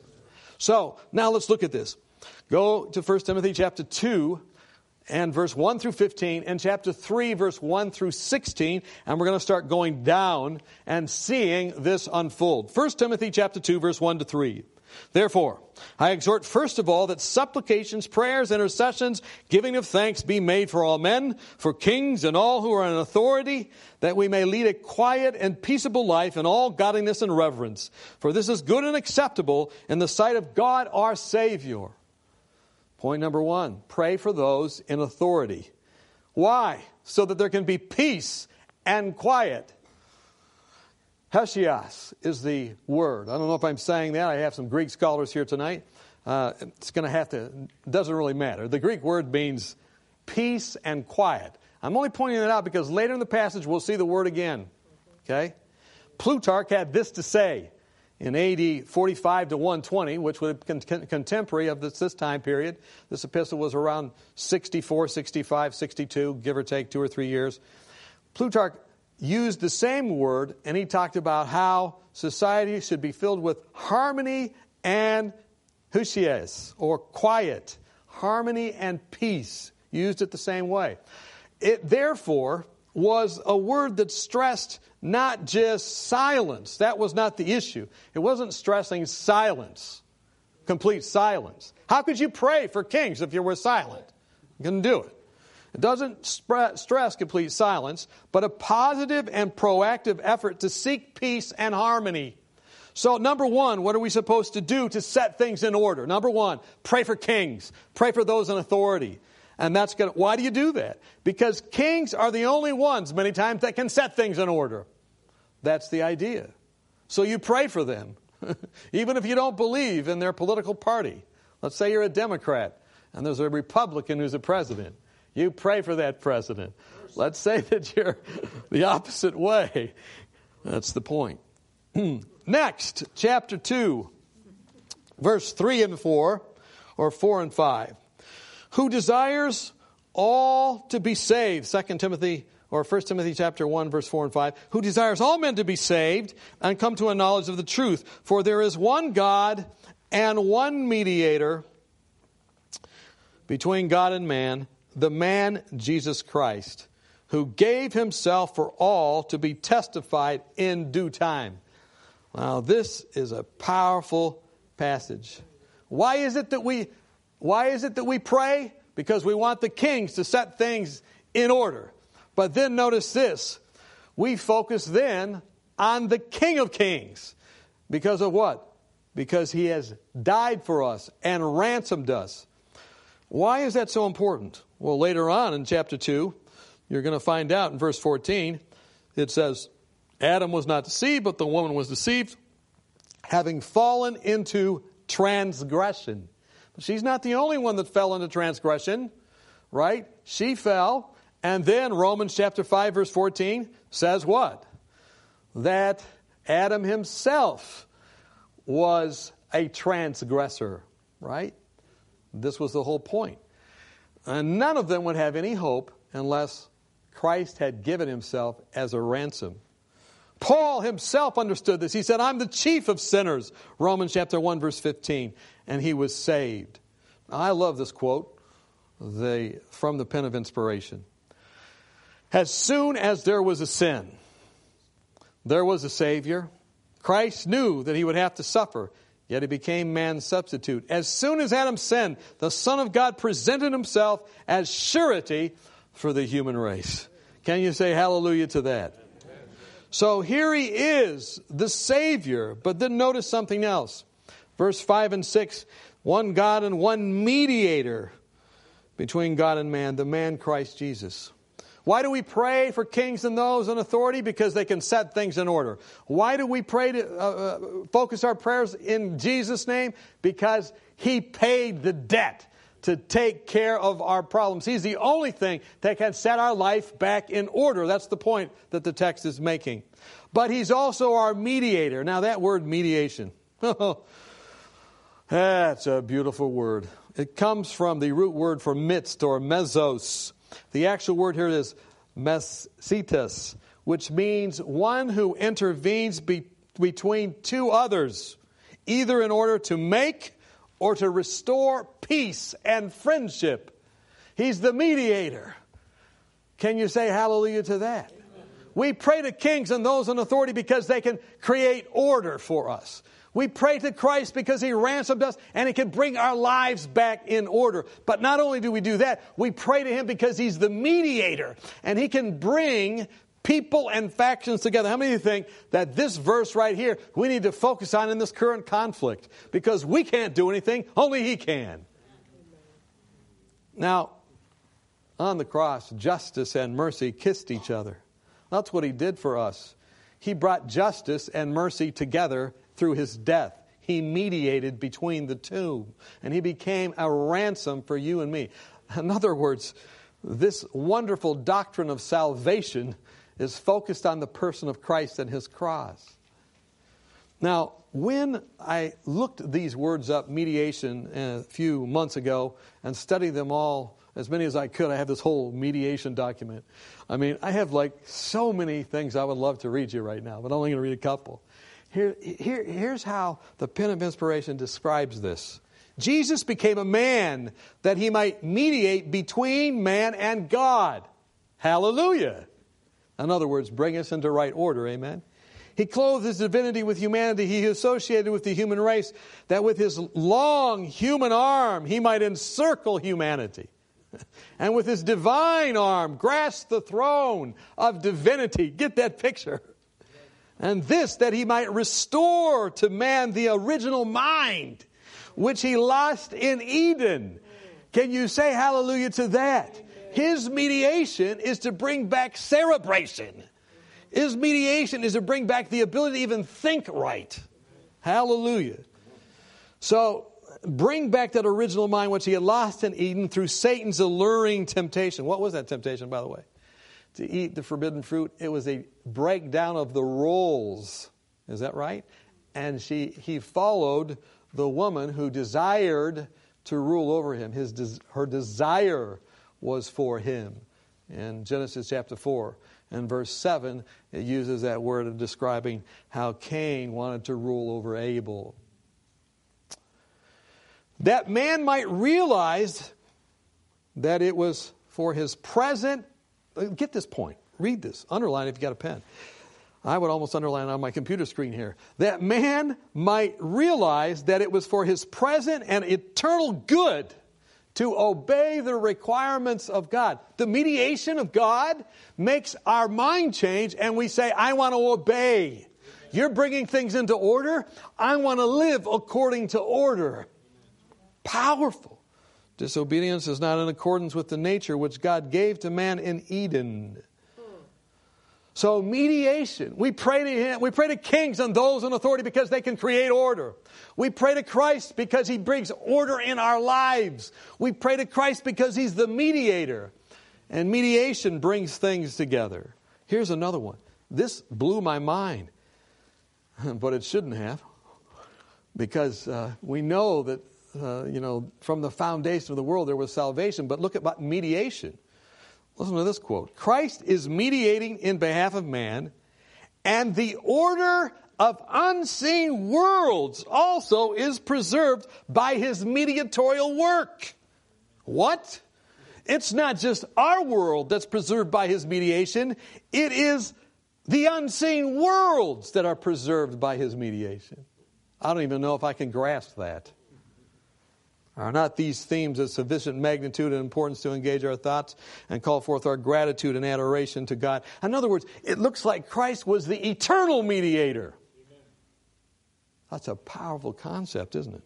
So, now let's look at this. Go to First Timothy chapter two and verse one through fifteen, and chapter three, verse one through sixteen, and we're going to start going down and seeing this unfold. First Timothy chapter two, verse one to three. Therefore, I exhort first of all that supplications, prayers, intercessions, giving of thanks be made for all men, for kings and all who are in authority, that we may lead a quiet and peaceable life in all godliness and reverence. For this is good and acceptable in the sight of God our Savior. Point number one, pray for those in authority. Why? So that there can be peace and quiet. Hesios is the word. I don't know if I'm saying that. I have some Greek scholars here tonight. Uh, it's going to have to, it doesn't really matter. The Greek word means peace and quiet. I'm only pointing that out because later in the passage we'll see the word again. Okay? Plutarch had this to say in A D forty-five to one twenty, which would have been con- contemporary of this, this time period. This epistle was around sixty-four, sixty-five, sixty-two, give or take two or three years. Plutarch used the same word, and he talked about how society should be filled with harmony and husies, or quiet. Harmony and peace, used it the same way. It, therefore, was a word that stressed not just silence. That was not the issue. It wasn't stressing silence, complete silence. How could you pray for kings if you were silent? You couldn't do it. It doesn't stress complete silence, but a positive and proactive effort to seek peace and harmony. So, number one, what are we supposed to do to set things in order? Number one, pray for kings. Pray for those in authority. And that's going to, why do you do that? Because kings are the only ones, many times, that can set things in order. That's the idea. So you pray for them, even if you don't believe in their political party. Let's say you're a Democrat, and there's a Republican who's a president. You pray for that president. Let's say that you're the opposite way. That's the point. Next, chapter two, verse three and four, or four and five. Who desires all to be saved. Second Timothy, or First Timothy chapter one, verse four and five. Who desires all men to be saved and come to a knowledge of the truth. For there is one God and one mediator between God and man, the man Jesus Christ, who gave himself for all to be testified in due time. Now, this is a powerful passage. Why is it that we, why is it that we pray? Because we want the kings to set things in order. But then notice this. We focus then on the King of Kings. Because of what? Because he has died for us and ransomed us. Why is that so important? Well, later on in chapter two, you're going to find out in verse fourteen, it says, Adam was not deceived, but the woman was deceived, having fallen into transgression. But she's not the only one that fell into transgression, right? She fell. And then Romans chapter five, verse fourteen says what? That Adam himself was a transgressor, right? This was the whole point. And none of them would have any hope unless Christ had given himself as a ransom. Paul himself understood this. He said, I'm the chief of sinners. Romans chapter one, verse fifteen. And he was saved. Now, I love this quote the, from the pen of inspiration. As soon as there was a sin, there was a Savior. Christ knew that he would have to suffer, yet he became man's substitute. As soon as Adam sinned, the Son of God presented himself as surety for the human race. Can you say hallelujah to that? So here he is, the Savior. But then notice something else. Verse five and six, one God and one mediator between God and man, the man Christ Jesus. Why do we pray for kings and those in authority? Because they can set things in order. Why do we pray to uh, uh, focus our prayers in Jesus' name? Because he paid the debt to take care of our problems. He's the only thing that can set our life back in order. That's the point that the text is making. But he's also our mediator. Now that word mediation, that's a beautiful word. It comes from the root word for midst or mesos. The actual word here is mesitas, which means one who intervenes be- between two others, either in order to make or to restore peace and friendship. He's the mediator. Can you say hallelujah to that? Amen. We pray to kings and those in authority because they can create order for us. We pray to Christ because he ransomed us and he can bring our lives back in order. But not only do we do that, we pray to him because he's the mediator and he can bring people and factions together. How many of you think that this verse right here we need to focus on in this current conflict? Because we can't do anything, only he can. Now, on the cross, justice and mercy kissed each other. That's what he did for us. He brought justice and mercy together through his death. He mediated between the two. And he became a ransom for you and me. In other words, this wonderful doctrine of salvation is focused on the person of Christ and his cross. Now, when I looked these words up, mediation, a few months ago, and studied them all, as many as I could, I have this whole mediation document. I mean, I have like so many things I would love to read you right now, but I'm only going to read a couple. Here, here, here's how the pen of inspiration describes this. Jesus became a man that he might mediate between man and God. Hallelujah. In other words, bring us into right order. Amen. He clothed his divinity with humanity. He associated with the human race, that with his long human arm he might encircle humanity. And with his divine arm grasp the throne of divinity. Get that picture. And this, that he might restore to man the original mind, which he lost in Eden. Can you say hallelujah to that? His mediation is to bring back cerebration. His mediation is to bring back the ability to even think right. Hallelujah. So, bring back that original mind which he had lost in Eden through Satan's alluring temptation. What was that temptation, by the way? To eat the forbidden fruit. It was a breakdown of the roles. Is that right? And she, he followed the woman who desired to rule over him. His, des, her desire was for him. In Genesis chapter four and verse seven, it uses that word of describing how Cain wanted to rule over Abel. That man might realize that it was for his present, get this point, read this, underline if you got a pen. I would almost underline it on my computer screen here. That man might realize that it was for his present and eternal good to obey the requirements of God. The mediation of God makes our mind change and we say, I want to obey. You're bringing things into order. I want to live according to order. Powerful. Disobedience is not in accordance with the nature which God gave to man in Eden. So mediation. We pray to Him. We pray to kings and those in authority because they can create order. We pray to Christ because He brings order in our lives. We pray to Christ because He's the mediator. And mediation brings things together. Here's another one. This blew my mind. But it shouldn't have. Because uh, we know that, uh, you know, from the foundation of the world there was salvation. But look at mediation. Listen to this quote. Christ is mediating in behalf of man, and the order of unseen worlds also is preserved by His mediatorial work. What? It's not just our world that's preserved by His mediation. It is the unseen worlds that are preserved by His mediation. I don't even know if I can grasp that. Are not these themes of sufficient magnitude and importance to engage our thoughts and call forth our gratitude and adoration to God? In other words, it looks like Christ was the eternal mediator. Amen. That's a powerful concept, isn't it?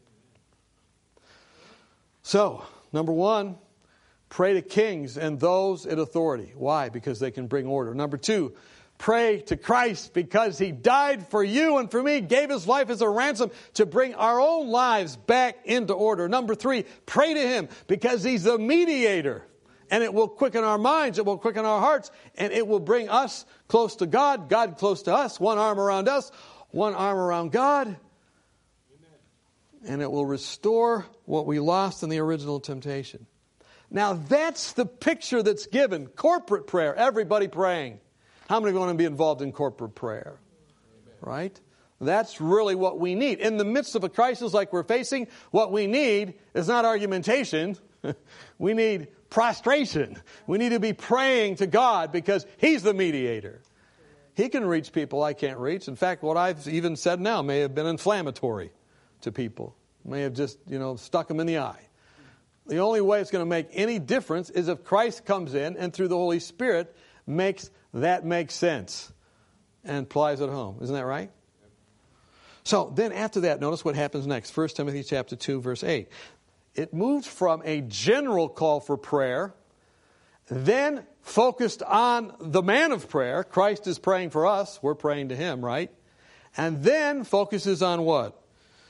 So, number one, pray to kings and those in authority. Why? Because they can bring order. Number two, pray to Christ because He died for you and for me, gave His life as a ransom to bring our own lives back into order. Number three, pray to Him because He's the mediator. And it will quicken our minds, it will quicken our hearts, and it will bring us close to God, God close to us, one arm around us, one arm around God. Amen. And it will restore what we lost in the original temptation. Now that's the picture that's given. Corporate prayer, everybody praying. How many want to be involved in corporate prayer? Amen. Right? That's really what we need. In the midst of a crisis like we're facing, what we need is not argumentation. We need prostration. We need to be praying to God because He's the mediator. He can reach people I can't reach. In fact, what I've even said now may have been inflammatory to people. May have just, you know, stuck them in the eye. The only way it's going to make any difference is if Christ comes in and through the Holy Spirit makes that makes sense and applies at home. Isn't that right? So then after that, notice what happens next. First Timothy chapter two, verse eight. It moves from a general call for prayer, then focused on the man of prayer. Christ is praying for us. We're praying to Him, right? And then focuses on what?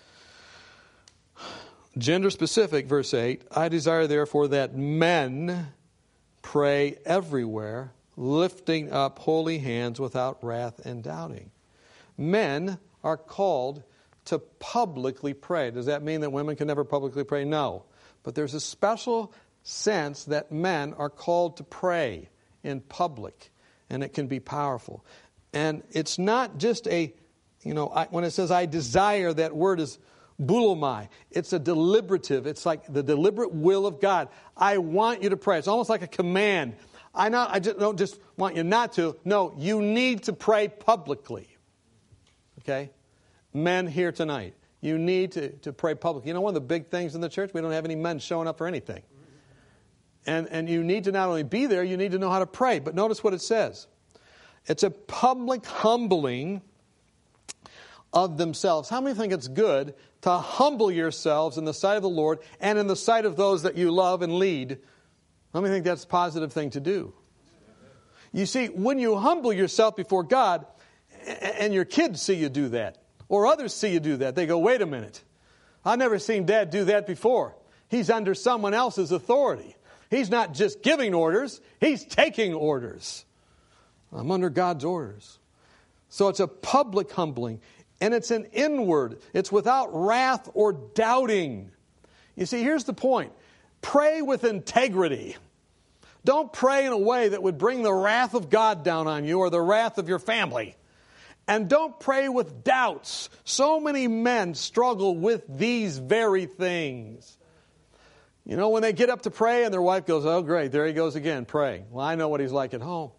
Gender specific, verse eight. I desire therefore that men pray everywhere, lifting up holy hands without wrath and doubting. Men are called to publicly pray. Does that mean that women can never publicly pray? No. But there's a special sense that men are called to pray in public, and it can be powerful. And it's not just a, you know, I, when it says I desire, that word is boulomai. It's a deliberative. It's like the deliberate will of God. I want you to pray. It's almost like a command. I not. I just don't just want you not to. No, you need to pray publicly. Okay? Men here tonight, you need to, to pray publicly. You know, one of the big things in the church, we don't have any men showing up for anything. And, and you need to not only be there, you need to know how to pray. But notice what it says. It's a public humbling of themselves. How many think it's good to humble yourselves in the sight of the Lord and in the sight of those that you love and lead? How many think that's a positive thing to do? You see, when you humble yourself before God, and your kids see you do that, or others see you do that, they go, wait a minute. I've never seen Dad do that before. He's under someone else's authority. He's not just giving orders, he's taking orders. I'm under God's orders. So it's a public humbling, and it's an inward. It's without wrath or doubting. You see, here's the point. Pray with integrity. Don't pray in a way that would bring the wrath of God down on you or the wrath of your family. And don't pray with doubts. So many men struggle with these very things. You know, when they get up to pray and their wife goes, oh, great, there he goes again, praying. Well, I know what he's like at home.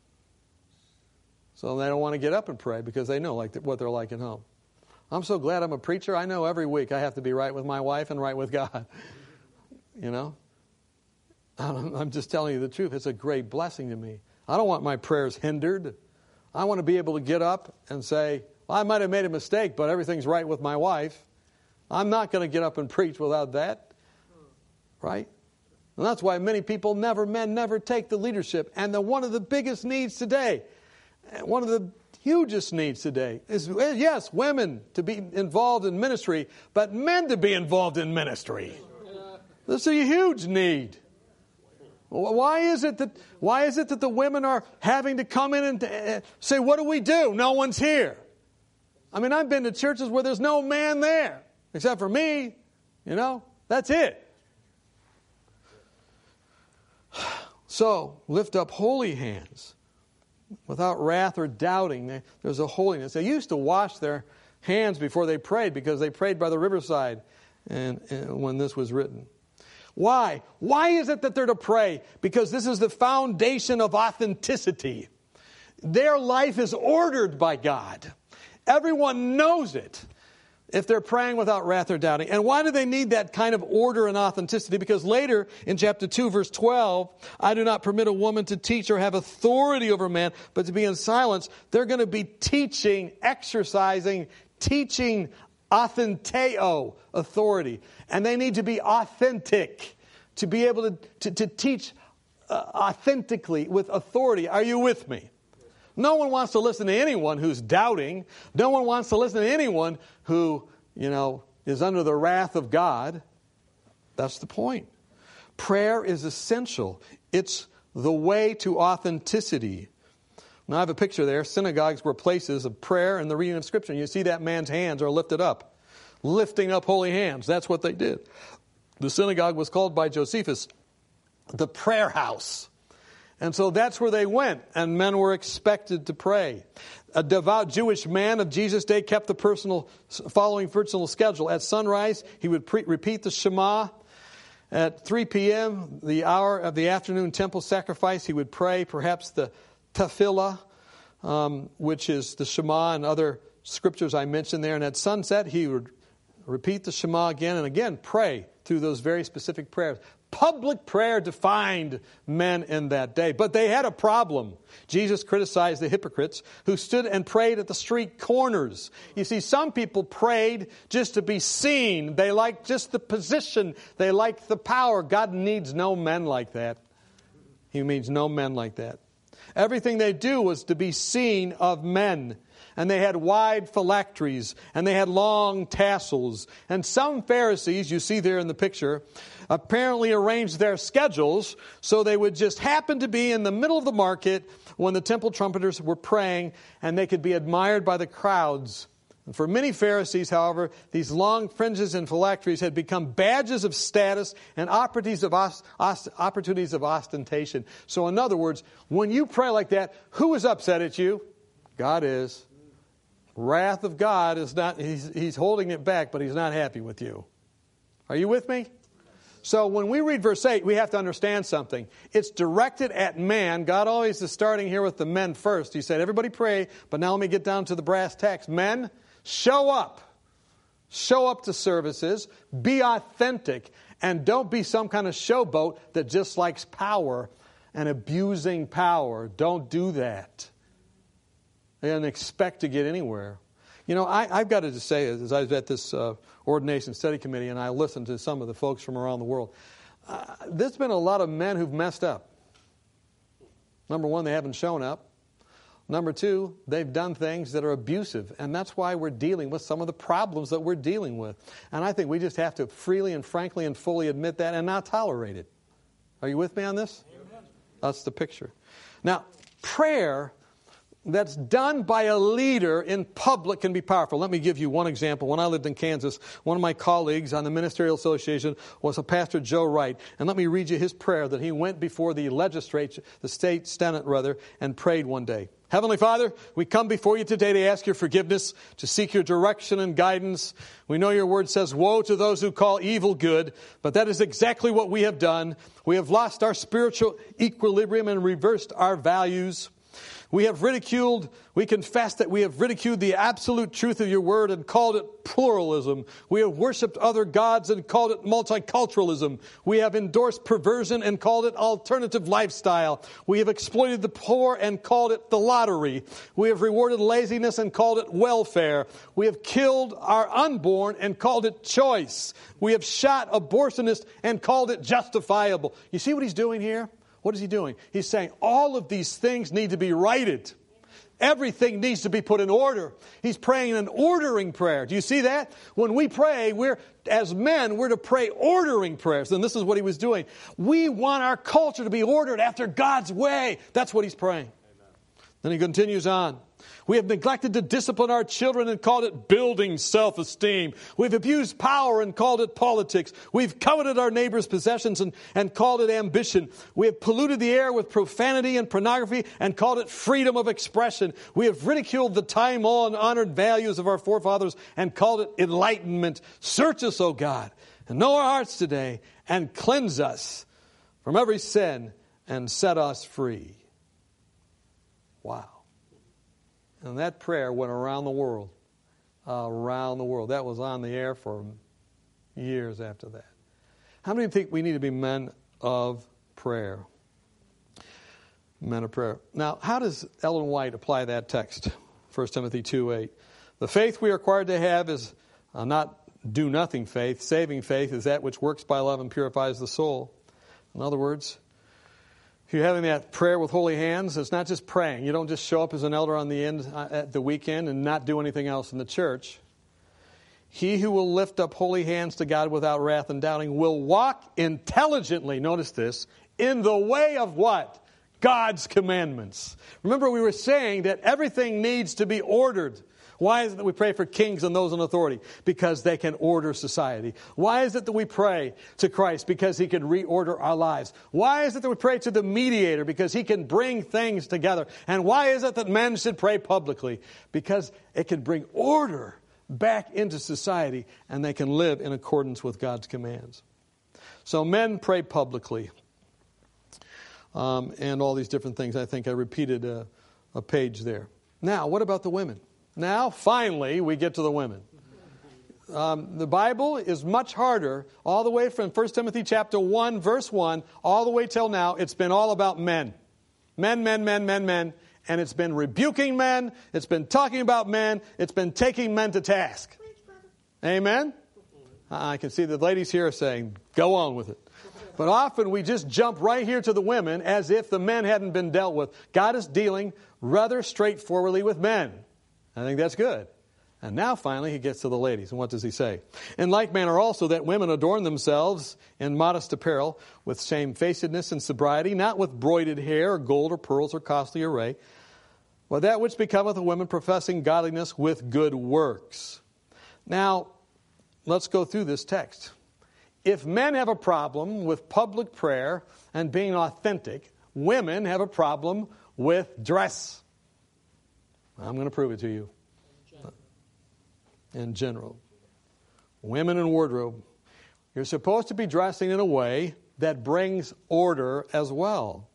So they don't want to get up and pray because they know like what they're like at home. I'm so glad I'm a preacher. I know every week I have to be right with my wife and right with God. You know? I'm just telling you the truth. It's a great blessing to me. I don't want my prayers hindered. I want to be able to get up and say, well, I might have made a mistake, but everything's right with my wife. I'm not going to get up and preach without that. Right? And that's why many people never, men never take the leadership. And the, one of the biggest needs today, one of the hugest needs today is, yes, women to be involved in ministry, but men to be involved in ministry. This is a huge need. Why is it that why is it that the women are having to come in and say, what do we do? No one's here. I mean, I've been to churches where there's no man there except for me. You know, that's it. So, lift up holy hands without wrath or doubting. There's a holiness. They used to wash their hands before they prayed because they prayed by the riverside and, and when this was written. Why? Why is it that they're to pray? Because this is the foundation of authenticity. Their life is ordered by God. Everyone knows it if they're praying without wrath or doubting. And why do they need that kind of order and authenticity? Because later in chapter two, verse twelve, I do not permit a woman to teach or have authority over a man, but to be in silence. They're going to be teaching, exercising, teaching authenteo, authority. And they need to be authentic to be able to, to, to teach uh, authentically with authority. Are you with me? No one wants to listen to anyone who's doubting. No one wants to listen to anyone who, you know, is under the wrath of God. That's the point. Prayer is essential. It's the way to authenticity. Now I have a picture there. Synagogues were places of prayer and the reading of Scripture. And you see that man's hands are lifted up. Lifting up holy hands. That's what they did. The synagogue was called by Josephus the prayer house. And so that's where they went, and men were expected to pray. A devout Jewish man of Jesus' day kept the personal, following personal schedule. At sunrise, he would pre- repeat the Shema. At three p.m., the hour of the afternoon temple sacrifice, he would pray perhaps the Tefillah, um, which is the Shema and other scriptures I mentioned there. And at sunset, he would repeat the Shema again and again, pray through those very specific prayers. Public prayer defined men in that day. But they had a problem. Jesus criticized the hypocrites who stood and prayed at the street corners. You see, some people prayed just to be seen. They liked just the position. They liked the power. God needs no men like that. He means no men like that. Everything they do was to be seen of men. And they had wide phylacteries, and they had long tassels. And some Pharisees, you see there in the picture, apparently arranged their schedules so they would just happen to be in the middle of the market when the temple trumpeters were praying, and they could be admired by the crowds And for many Pharisees, however, these long fringes and phylacteries had become badges of status and opportunities of, os- os- opportunities of ostentation. So in other words, when you pray like that, who is upset at you? God is. Wrath of God is not, he's, he's holding it back, but he's not happy with you. Are you with me? So when we read verse eight, we have to understand something. It's directed at man. God always is starting here with the men first. He said, everybody pray, but now let me get down to the brass tacks. Men, show up. Show up to services. Be authentic. And don't be some kind of showboat that just likes power and abusing power. Don't do that. And expect to get anywhere. You know, I, I've got to just say, as I was at this uh, ordination study committee and I listened to some of the folks from around the world, uh, there's been a lot of men who've messed up. Number one, they haven't shown up. Number two, they've done things that are abusive. And that's why we're dealing with some of the problems that we're dealing with. And I think we just have to freely and frankly and fully admit that and not tolerate it. Are you with me on this? Amen. That's the picture. Now, prayer that's done by a leader in public can be powerful. Let me give you one example. When I lived in Kansas, one of my colleagues on the Ministerial Association was a Pastor Joe Wright. And let me read you his prayer that he went before the legislature, the state senate rather, and prayed one day. Heavenly Father, we come before you today to ask your forgiveness, to seek your direction and guidance. We know your word says, woe to those who call evil good, but that is exactly what we have done. We have lost our spiritual equilibrium and reversed our values. We have ridiculed, we confess that we have ridiculed the absolute truth of your word and called it pluralism. We have worshipped other gods and called it multiculturalism. We have endorsed perversion and called it alternative lifestyle. We have exploited the poor and called it the lottery. We have rewarded laziness and called it welfare. We have killed our unborn and called it choice. We have shot abortionists and called it justifiable. You see what he's doing here? What is he doing? He's saying all of these things need to be righted. Everything needs to be put in order. He's praying an ordering prayer. Do you see that? When we pray, we're as men, we're to pray ordering prayers. And this is what he was doing. We want our culture to be ordered after God's way. That's what he's praying. Amen. Then he continues on. We have neglected to discipline our children and called it building self-esteem. We've abused power and called it politics. We've coveted our neighbor's possessions and, and called it ambition. We have polluted the air with profanity and pornography and called it freedom of expression. We have ridiculed the time-honored values of our forefathers and called it enlightenment. Search us, O God, and know our hearts today and cleanse us from every sin and set us free. Wow. And that prayer went around the world, uh, around the world. That was on the air for years after that. How many think we need to be men of prayer? Men of prayer. Now, how does Ellen White apply that text? First Timothy two eight. The faith we are required to have is uh, not do-nothing faith. Saving faith is that which works by love and purifies the soul. In other words, if you're having that prayer with holy hands, it's not just praying. You don't just show up as an elder on the end at the weekend and not do anything else in the church. He who will lift up holy hands to God without wrath and doubting will walk intelligently, notice this, in the way of what? God's commandments. Remember, we were saying that everything needs to be ordered. Why is it that we pray for kings and those in authority? Because they can order society. Why is it that we pray to Christ? Because he can reorder our lives. Why is it that we pray to the mediator? Because he can bring things together. And why is it that men should pray publicly? Because it can bring order back into society and they can live in accordance with God's commands. So men pray publicly. Um, and all these different things. I think I repeated a, a page there. Now, what about the women? Now, finally, we get to the women. Um, the Bible is much harder, all the way from First Timothy chapter one, verse one, all the way till now. It's been all about men. Men, men, men, men, men. And it's been rebuking men. It's been talking about men. It's been taking men to task. Amen? I can see the ladies here are saying, go on with it. But often we just jump right here to the women as if the men hadn't been dealt with. God is dealing rather straightforwardly with men. I think that's good. And now finally he gets to the ladies. And what does he say? In like manner also that women adorn themselves in modest apparel with shamefacedness and sobriety, not with broided hair or gold or pearls or costly array, Well, that which becometh a woman professing godliness with good works. Now, let's go through this text. If men have a problem with public prayer and being authentic, women have a problem with dress. I'm going to prove it to you. In general. Women in wardrobe. You're supposed to be dressing in a way that brings order as well.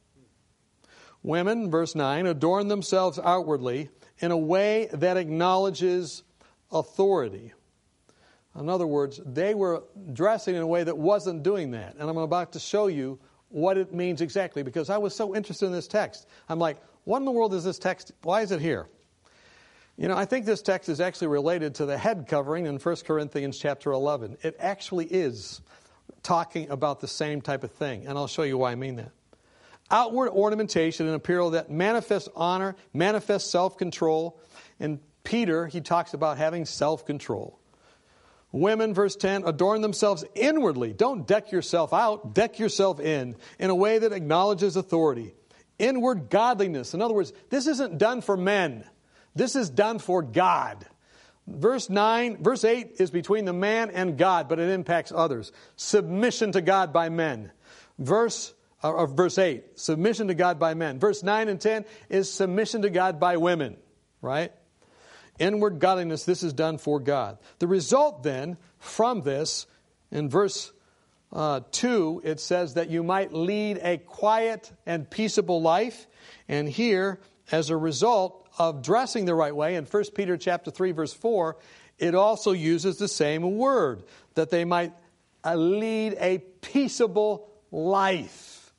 Women, verse nine, adorn themselves outwardly in a way that acknowledges authority. In other words, they were dressing in a way that wasn't doing that. And I'm about to show you what it means exactly, because I was so interested in this text. I'm like, what in the world is this text? Why is it here? You know, I think this text is actually related to the head covering in First Corinthians chapter eleven. It actually is talking about the same type of thing, and I'll show you why I mean that. Outward ornamentation and apparel that manifests honor, manifests self-control. In Peter, he talks about having self-control. Women, verse ten, adorn themselves inwardly. Don't deck yourself out, deck yourself in, in a way that acknowledges authority. Inward godliness. In other words, this isn't done for men. This is done for God. Verse nine, verse eight is between the man and God, but it impacts others. Submission to God by men. Verse, or verse eight, submission to God by men. Verse nine and ten is submission to God by women, right? Inward godliness, this is done for God. The result then from this, in verse uh, two, it says that you might lead a quiet and peaceable life. And here, as a result of dressing the right way, in First Peter chapter three, verse four, it also uses the same word, that they might uh, lead a peaceable life.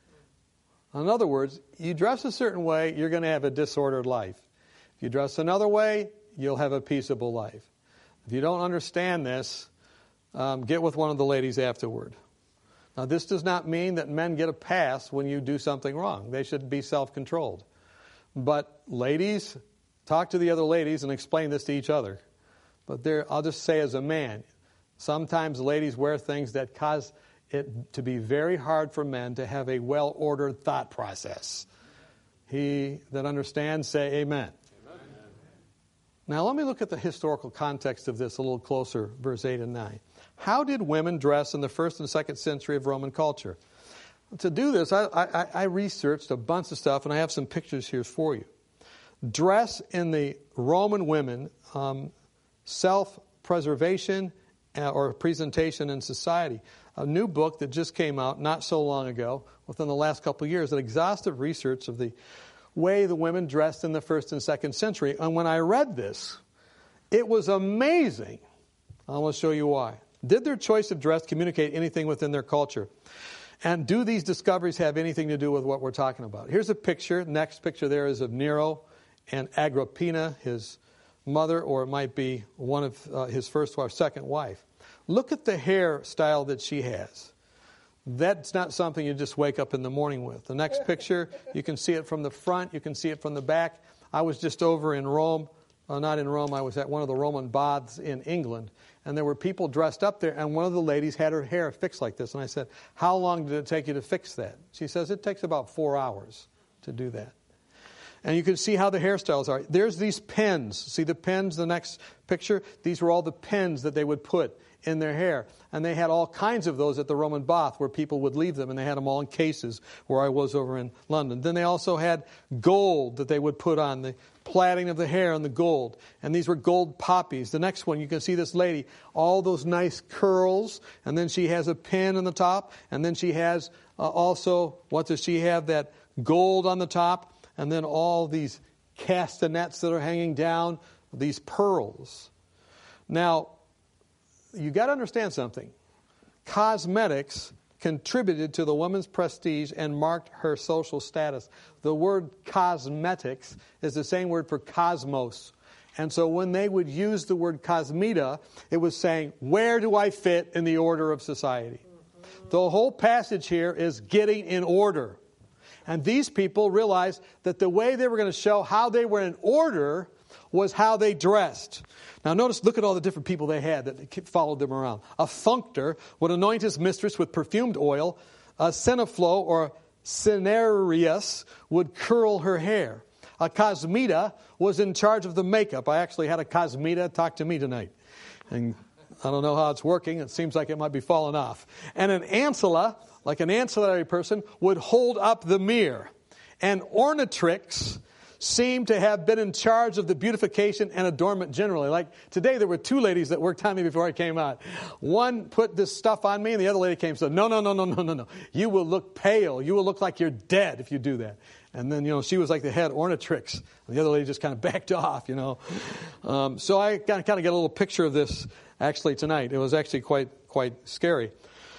In other words, you dress a certain way, you're going to have a disordered life. If you dress another way, you'll have a peaceable life. If you don't understand this, um, get with one of the ladies afterward. Now, this does not mean that men get a pass when you do something wrong. They should be self-controlled. But ladies, talk to the other ladies and explain this to each other. But there, I'll just say as a man, sometimes ladies wear things that cause it to be very hard for men to have a well-ordered thought process. He that understands, say amen. Amen. Now let me look at the historical context of this a little closer, verse eight and nine. How did women dress in the first and second century of Roman culture? To do this, I, I, I researched a bunch of stuff, and I have some pictures here for you. Dress in the Roman women, um, self-preservation or presentation in society. A new book that just came out not so long ago, within the last couple of years, an exhaustive research of the way the women dressed in the first and second century. And when I read this, it was amazing. I want to show you why. Did their choice of dress communicate anything within their culture? And do these discoveries have anything to do with what we're talking about? Here's a picture. Next picture there is of Nero and Agrippina, his mother, or it might be one of uh, his first wife, second wife. Look at the hairstyle that she has. That's not something you just wake up in the morning with. The next picture, you can see it from the front. You can see it from the back. I was just over in Rome. Uh, not in Rome. I was at one of the Roman baths in England. And there were people dressed up there, and one of the ladies had her hair fixed like this. And I said, how long did it take you to fix that? She says, it takes about four hours to do that. And you can see how the hairstyles are. There's these pins. See the pins, the next picture? These were all the pins that they would put in their hair. And they had all kinds of those at the Roman bath where people would leave them, and they had them all in cases where I was over in London. Then they also had gold that they would put on, the plaiting of the hair and the gold. And these were gold poppies. The next one, you can see this lady, all those nice curls, and then she has a pin on the top, and then she has uh, also, what does she have? That gold on the top, and then all these castanets that are hanging down, these pearls. Now, you got to understand something. Cosmetics contributed to the woman's prestige and marked her social status. The word cosmetics is the same word for cosmos. And so when they would use the word cosmeta, it was saying, where do I fit in the order of society? Mm-hmm. The whole passage here is getting in order. And these people realized that the way they were going to show how they were in order was how they dressed. Now notice, look at all the different people they had that followed them around. A functor would anoint his mistress with perfumed oil. A Ceneflo or Cinerarius would curl her hair. A cosmeta was in charge of the makeup. I actually had a cosmeta talk to me tonight. And I don't know how it's working. It seems like it might be falling off. And an ancilla, like an ancillary person, would hold up the mirror. And ornatrix seemed to have been in charge of the beautification and adornment generally. Like today, there were two ladies that worked on me before I came out. One put this stuff on me, and the other lady came and said, no, no, no, no, no, no, no. You will look pale. You will look like you're dead if you do that. And then, you know, she was like the head ornatrix. And the other lady just kind of backed off, you know. Um, so I kind of, kind of get a little picture of this actually tonight. It was actually quite, quite scary.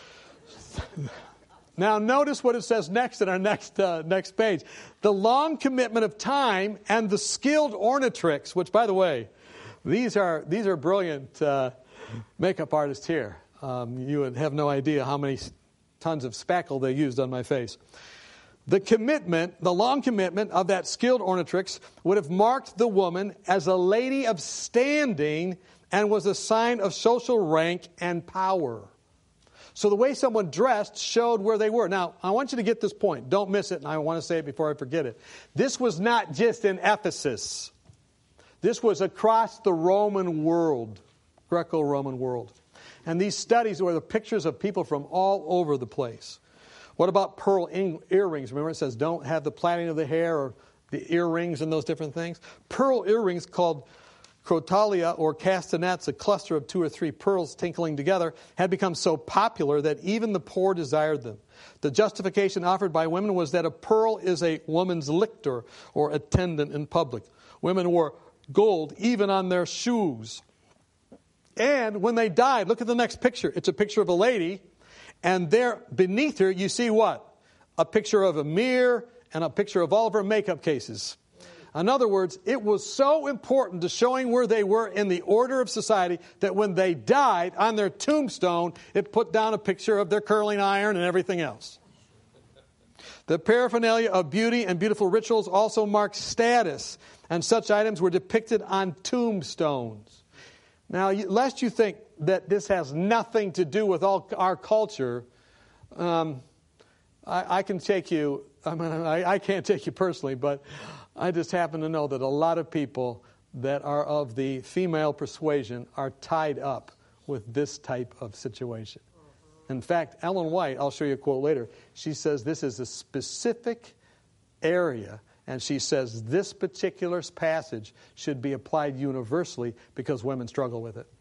Now notice what it says next in our next uh, next page. The long commitment of time and the skilled ornatrix, which, by the way, these are these are brilliant uh, makeup artists here. Um, you would have no idea how many tons of spackle they used on my face. The commitment, the long commitment of that skilled ornatrix would have marked the woman as a lady of standing and was a sign of social rank and power. So the way someone dressed showed where they were. Now, I want you to get this point. Don't miss it, and I want to say it before I forget it. This was not just in Ephesus. This was across the Roman world, Greco-Roman world. And these studies were the pictures of people from all over the place. What about pearl earrings? Remember it says don't have the plaiting of the hair or the earrings and those different things. Pearl earrings called crotalia or castanets, a cluster of two or three pearls tinkling together, had become so popular that even the poor desired them. The justification offered by women was that a pearl is a woman's lictor or attendant in public. Women wore gold even on their shoes. And when they died, look at the next picture. It's a picture of a lady, and there beneath her you see what? A picture of a mirror and a picture of all of her makeup cases. In other words, it was so important to showing where they were in the order of society that when they died, on their tombstone, it put down a picture of their curling iron and everything else. The paraphernalia of beauty and beautiful rituals also marked status, and such items were depicted on tombstones. Now, lest you think that this has nothing to do with all our culture, um, I, I can take you, I mean, I, I can't take you personally, but I just happen to know that a lot of people that are of the female persuasion are tied up with this type of situation. In fact, Ellen White, I'll show you a quote later, she says this is a specific area, and she says this particular passage should be applied universally because women struggle with it.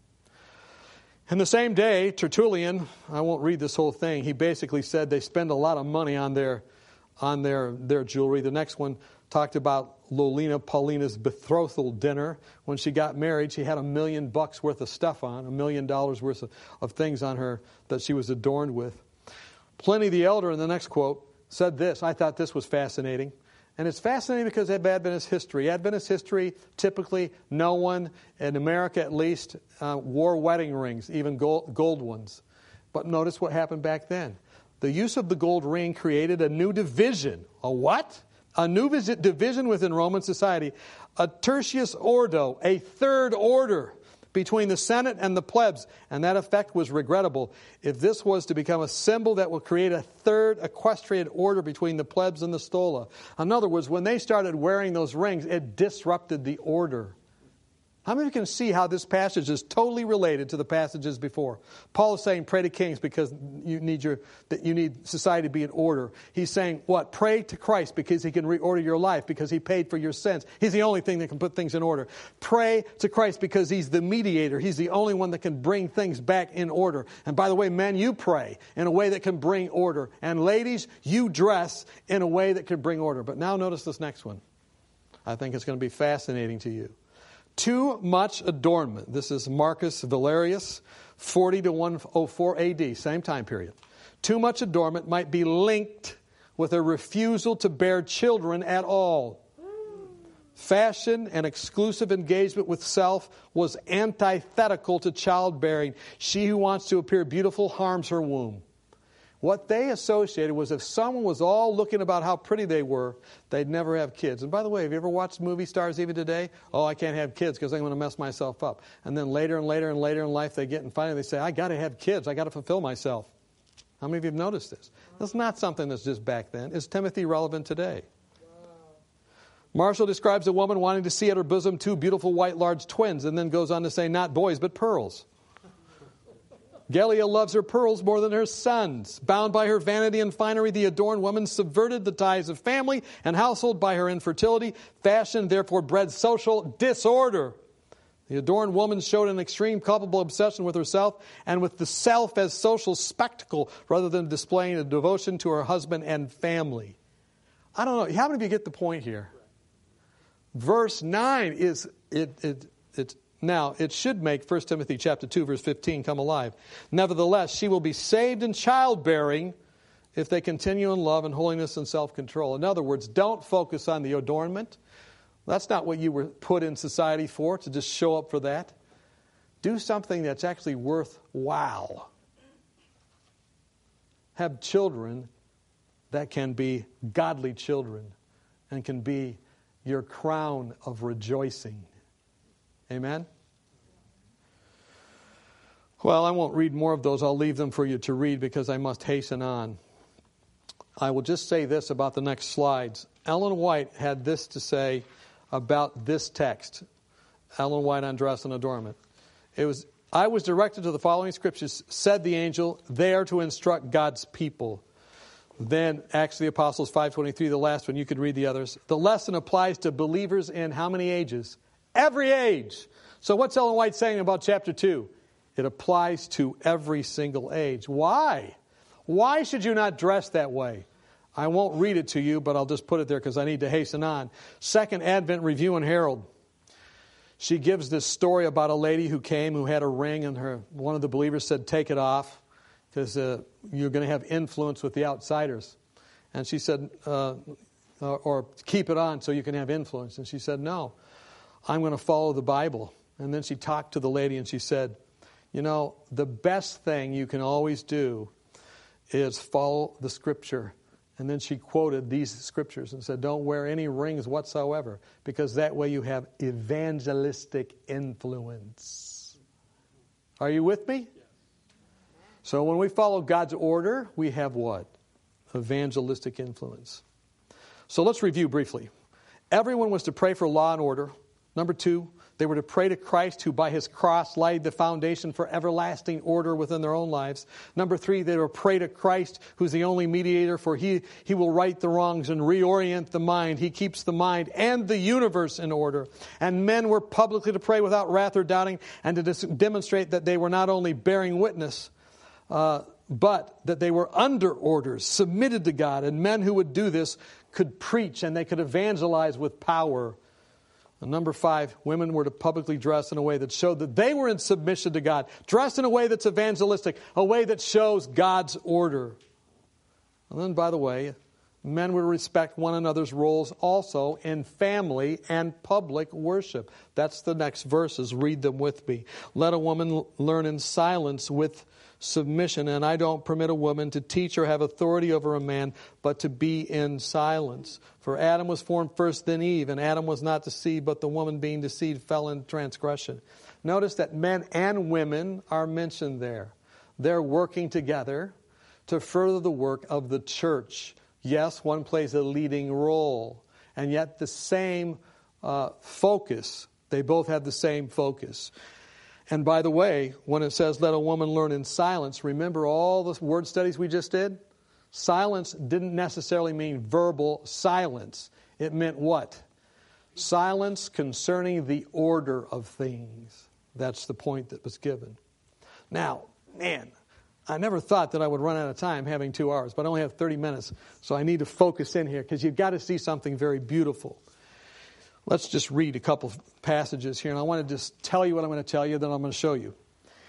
In the same day, Tertullian, I won't read this whole thing, he basically said they spend a lot of money on their on their, their jewelry. The next one talked about Lolina Paulina's betrothal dinner. When she got married, she had a million bucks worth of stuff on, a million dollars worth of, of things on her that she was adorned with. Pliny the Elder, in the next quote, said this. I thought this was fascinating. And it's fascinating because of Adventist history. Adventist history, typically, no one, in America at least, uh, wore wedding rings, even gold, gold ones. But notice what happened back then. The use of the gold ring created a new division. A what? A new division within Roman society. A tertius ordo, a third order between the Senate and the plebs. And that effect was regrettable. If this was to become a symbol that will create a third equestrian order between the plebs and the stola. In other words, when they started wearing those rings, it disrupted the order. How many of you can see how this passage is totally related to the passages before? Paul is saying, pray to kings because you need your that you need society to be in order. He's saying, what? Pray to Christ because he can reorder your life, because he paid for your sins. He's the only thing that can put things in order. Pray to Christ because he's the mediator. He's the only one that can bring things back in order. And by the way, men, you pray in a way that can bring order. And ladies, you dress in a way that can bring order. But now notice this next one. I think it's going to be fascinating to you. Too much adornment. This is Marcus Valerius, forty to one oh four A D, same time period. Too much adornment might be linked with a refusal to bear children at all. Fashion and exclusive engagement with self was antithetical to childbearing. She who wants to appear beautiful harms her womb. What they associated was if someone was all looking about how pretty they were, they'd never have kids. And by the way, have you ever watched movie stars even today? Oh, I can't have kids because I'm going to mess myself up. And then later and later and later in life they get and finally they say, I got to have kids. I got to fulfill myself. How many of you have noticed this? That's not something that's just back then. Is Timothy relevant today? Marshall describes a woman wanting to see at her bosom two beautiful white large twins, and then goes on to say, not boys, but pearls. Gallia loves her pearls more than her sons. Bound by her vanity and finery, the adorned woman subverted the ties of family and household by her infertility. Fashion therefore bred social disorder. The adorned woman showed an extreme culpable obsession with herself and with the self as social spectacle rather than displaying a devotion to her husband and family. I don't know. How many of you get the point here? Verse nine is, it, it, it, now, it should make First Timothy chapter two, verse fifteen come alive. Nevertheless, she will be saved in childbearing if they continue in love and holiness and self-control. In other words, don't focus on the adornment. That's not what you were put in society for, to just show up for that. Do something that's actually worthwhile. Have children that can be godly children and can be your crown of rejoicing. Amen? Well, I won't read more of those. I'll leave them for you to read because I must hasten on. I will just say this about the next slides. Ellen White had this to say about this text. Ellen White on dress and adornment. It was, I was directed to the following scriptures, said the angel, they are to instruct God's people. Then Acts of the Apostles five twenty-three, the last one, you could read the others. The lesson applies to believers in how many ages? Every age. So what's Ellen White saying about chapter two? It applies to every single age. Why? Why should you not dress that way? I won't read it to you, but I'll just put it there because I need to hasten on. Second Advent Review and Herald. She gives this story about a lady who came who had a ring, and her one of the believers said, take it off because uh, you're going to have influence with the outsiders. And she said, uh, or keep it on so you can have influence. And she said, no, I'm going to follow the Bible. And then she talked to the lady and she said, you know, the best thing you can always do is follow the Scripture. And then she quoted these scriptures and said, don't wear any rings whatsoever, because that way you have evangelistic influence. Are you with me? So when we follow God's order, we have what? Evangelistic influence. So let's review briefly. Everyone was to pray for law and order. Number two, they were to pray to Christ, who by his cross laid the foundation for everlasting order within their own lives. Number three, they were to pray to Christ, who's the only mediator, for he, he will right the wrongs and reorient the mind. He keeps the mind and the universe in order. And men were publicly to pray without wrath or doubting, and to dis- demonstrate that they were not only bearing witness, uh, but that they were under orders, submitted to God. And men who would do this could preach and they could evangelize with power. And number five, women were to publicly dress in a way that showed that they were in submission to God. Dressed in a way that's evangelistic, a way that shows God's order. And then, by the way, men were to respect one another's roles also in family and public worship. That's the next verses. Read them with me. Let a woman learn in silence with submission, and I don't permit a woman to teach or have authority over a man, but to be in silence. For Adam was formed first, then Eve, and Adam was not deceived, but the woman being deceived fell in transgression. Notice that men and women are mentioned there. They're working together to further the work of the church. Yes, one plays a leading role, and yet the same uh, focus. They both have the same focus. And by the way, when it says, let a woman learn in silence, remember all the word studies we just did? Silence didn't necessarily mean verbal silence. It meant what? Silence concerning the order of things. That's the point that was given. Now, man, I never thought that I would run out of time having two hours, but I only have thirty minutes, so I need to focus in here because you've got to see something very beautiful. Let's just read a couple passages here, and I want to just tell you what I'm going to tell you, then I'm going to show you.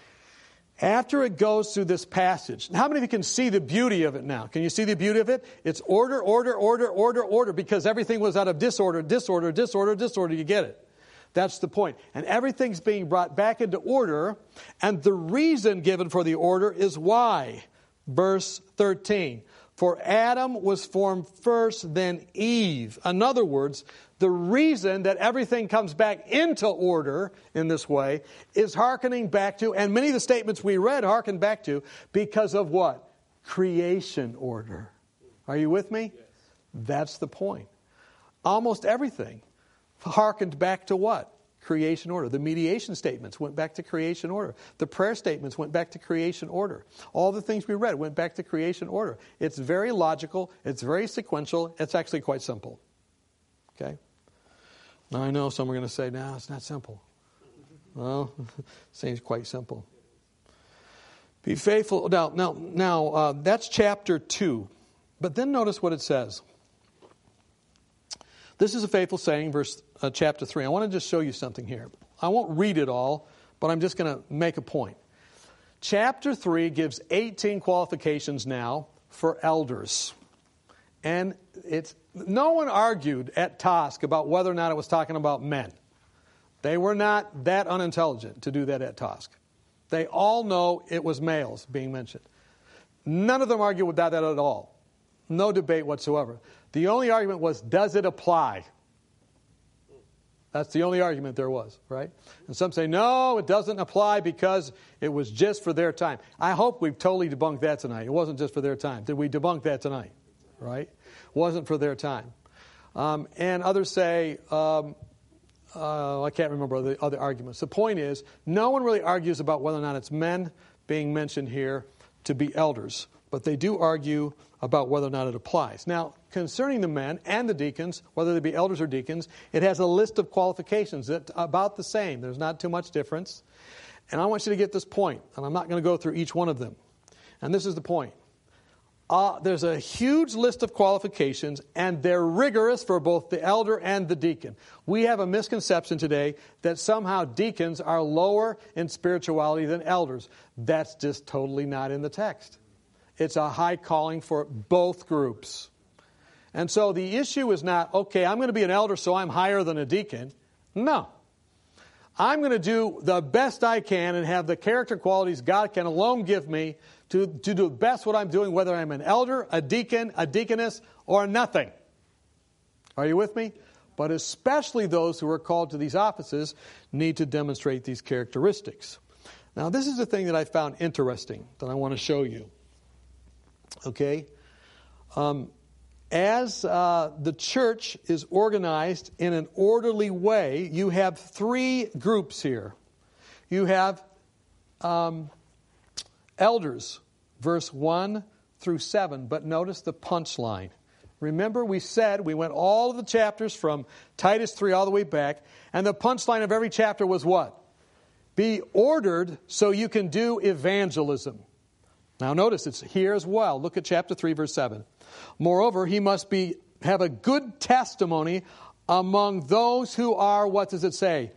After it goes through this passage, how many of you can see the beauty of it now? Can you see the beauty of it? It's order, order, order, order, order, because everything was out of disorder, disorder, disorder, disorder. You get it? That's the point. And everything's being brought back into order, and the reason given for the order is why. Verse thirteen. For Adam was formed first, then Eve. In other words, the reason that everything comes back into order in this way is hearkening back to, and many of the statements we read hearken back to, because of what? Creation order. Are you with me? Yes. That's the point. almost everything harkened back to what? Creation order. The mediation statements went back to creation order. The prayer statements went back to creation order. All the things we read went back to creation order. It's very logical. It's very sequential. It's actually quite simple. Okay? Now I know some are going to say, no, it's not simple. Well, it seems quite simple. Be faithful. Now, now, now uh, that's chapter two. But then notice what it says. This is a faithful saying, verse uh, chapter three. I want to just show you something here. I won't read it all, but I'm just going to make a point. Chapter three gives eighteen qualifications now for elders. And it's no one argued at Tosk about whether or not it was talking about men. They were not that unintelligent to do that at Tosk. They all know it was males being mentioned. None of them argued with that at all. No debate whatsoever. The only argument was, does it apply? That's the only argument there was, right? And some say, no, it doesn't apply because it was just for their time. I hope we've totally debunked that tonight. It wasn't just for their time. Did we debunk that tonight? Right? It wasn't for their time. Um, and others say, um, uh, I can't remember the other arguments. The point is, no one really argues about whether or not it's men being mentioned here to be elders. But they do argue about whether or not it applies. Now, concerning the men and the deacons, whether they be elders or deacons, it has a list of qualifications that are about the same. There's not too much difference. And I want you to get this point, and I'm not going to go through each one of them. And this is the point. Uh, there's a huge list of qualifications, and they're rigorous for both the elder and the deacon. We have a misconception today that somehow deacons are lower in spirituality than elders. That's just totally not in the text. It's a high calling for both groups. And so the issue is not, okay, I'm going to be an elder, so I'm higher than a deacon. No. I'm going to do the best I can and have the character qualities God can alone give me to, to do the best what I'm doing, whether I'm an elder, a deacon, a deaconess, or nothing. Are you with me? But especially those who are called to these offices need to demonstrate these characteristics. Now, this is the thing that I found interesting that I want to show you. Okay? Um, as uh, the church is organized in an orderly way, you have three groups here. You have um, elders, verse one through seven. But notice the punchline. Remember, we said, we went all of the chapters from Titus three all the way back, and the punchline of every chapter was what? Be ordered so you can do evangelism. Now notice it's here as well. Look at chapter three, verse seven. Moreover, he must be have a good testimony among those who are, what does it say?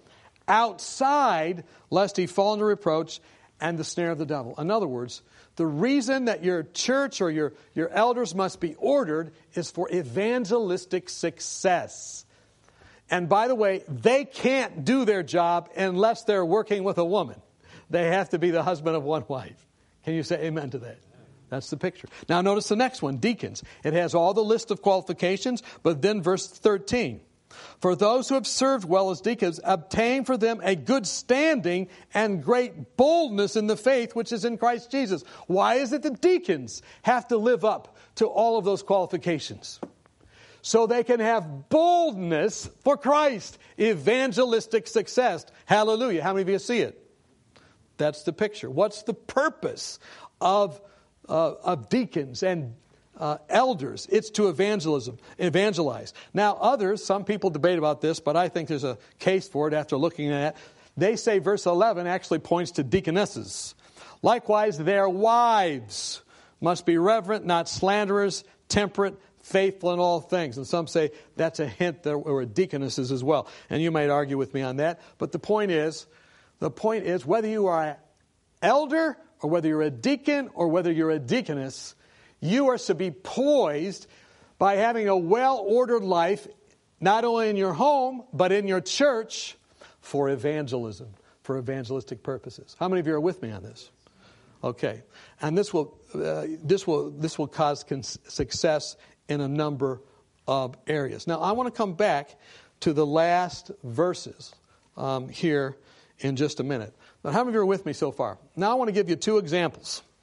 Outside, lest he fall into reproach and the snare of the devil. In other words, the reason that your church or your, your elders must be ordered is for evangelistic success. And by the way, they can't do their job unless they're working with a woman. They have to be the husband of one wife. Can you say amen to that? That's the picture. Now notice the next one, deacons. It has all the list of qualifications, but then verse thirteen. For those who have served well as deacons, obtain for them a good standing and great boldness in the faith which is in Christ Jesus. Why is it that deacons have to live up to all of those qualifications? So they can have boldness for Christ, evangelistic success. Hallelujah. How many of you see it? That's the picture. What's the purpose of, uh, of deacons and uh, elders? It's to evangelism, evangelize. Now others, some people debate about this, but I think there's a case for it after looking at it. They say verse eleven actually points to deaconesses. Likewise, their wives must be reverent, not slanderers, temperate, faithful in all things. And some say that's a hint there were deaconesses as well. And you might argue with me on that. But the point is, The point is, whether you are an elder or whether you're a deacon or whether you're a deaconess, you are to be poised by having a well-ordered life, not only in your home, but in your church for evangelism, for evangelistic purposes. How many of you are with me on this? Okay. And this will, uh, this will, this will cause cons- success in a number of areas. Now, I want to come back to the last verses um, here in just a minute. But how many of you are with me so far? Now I want to give you two examples.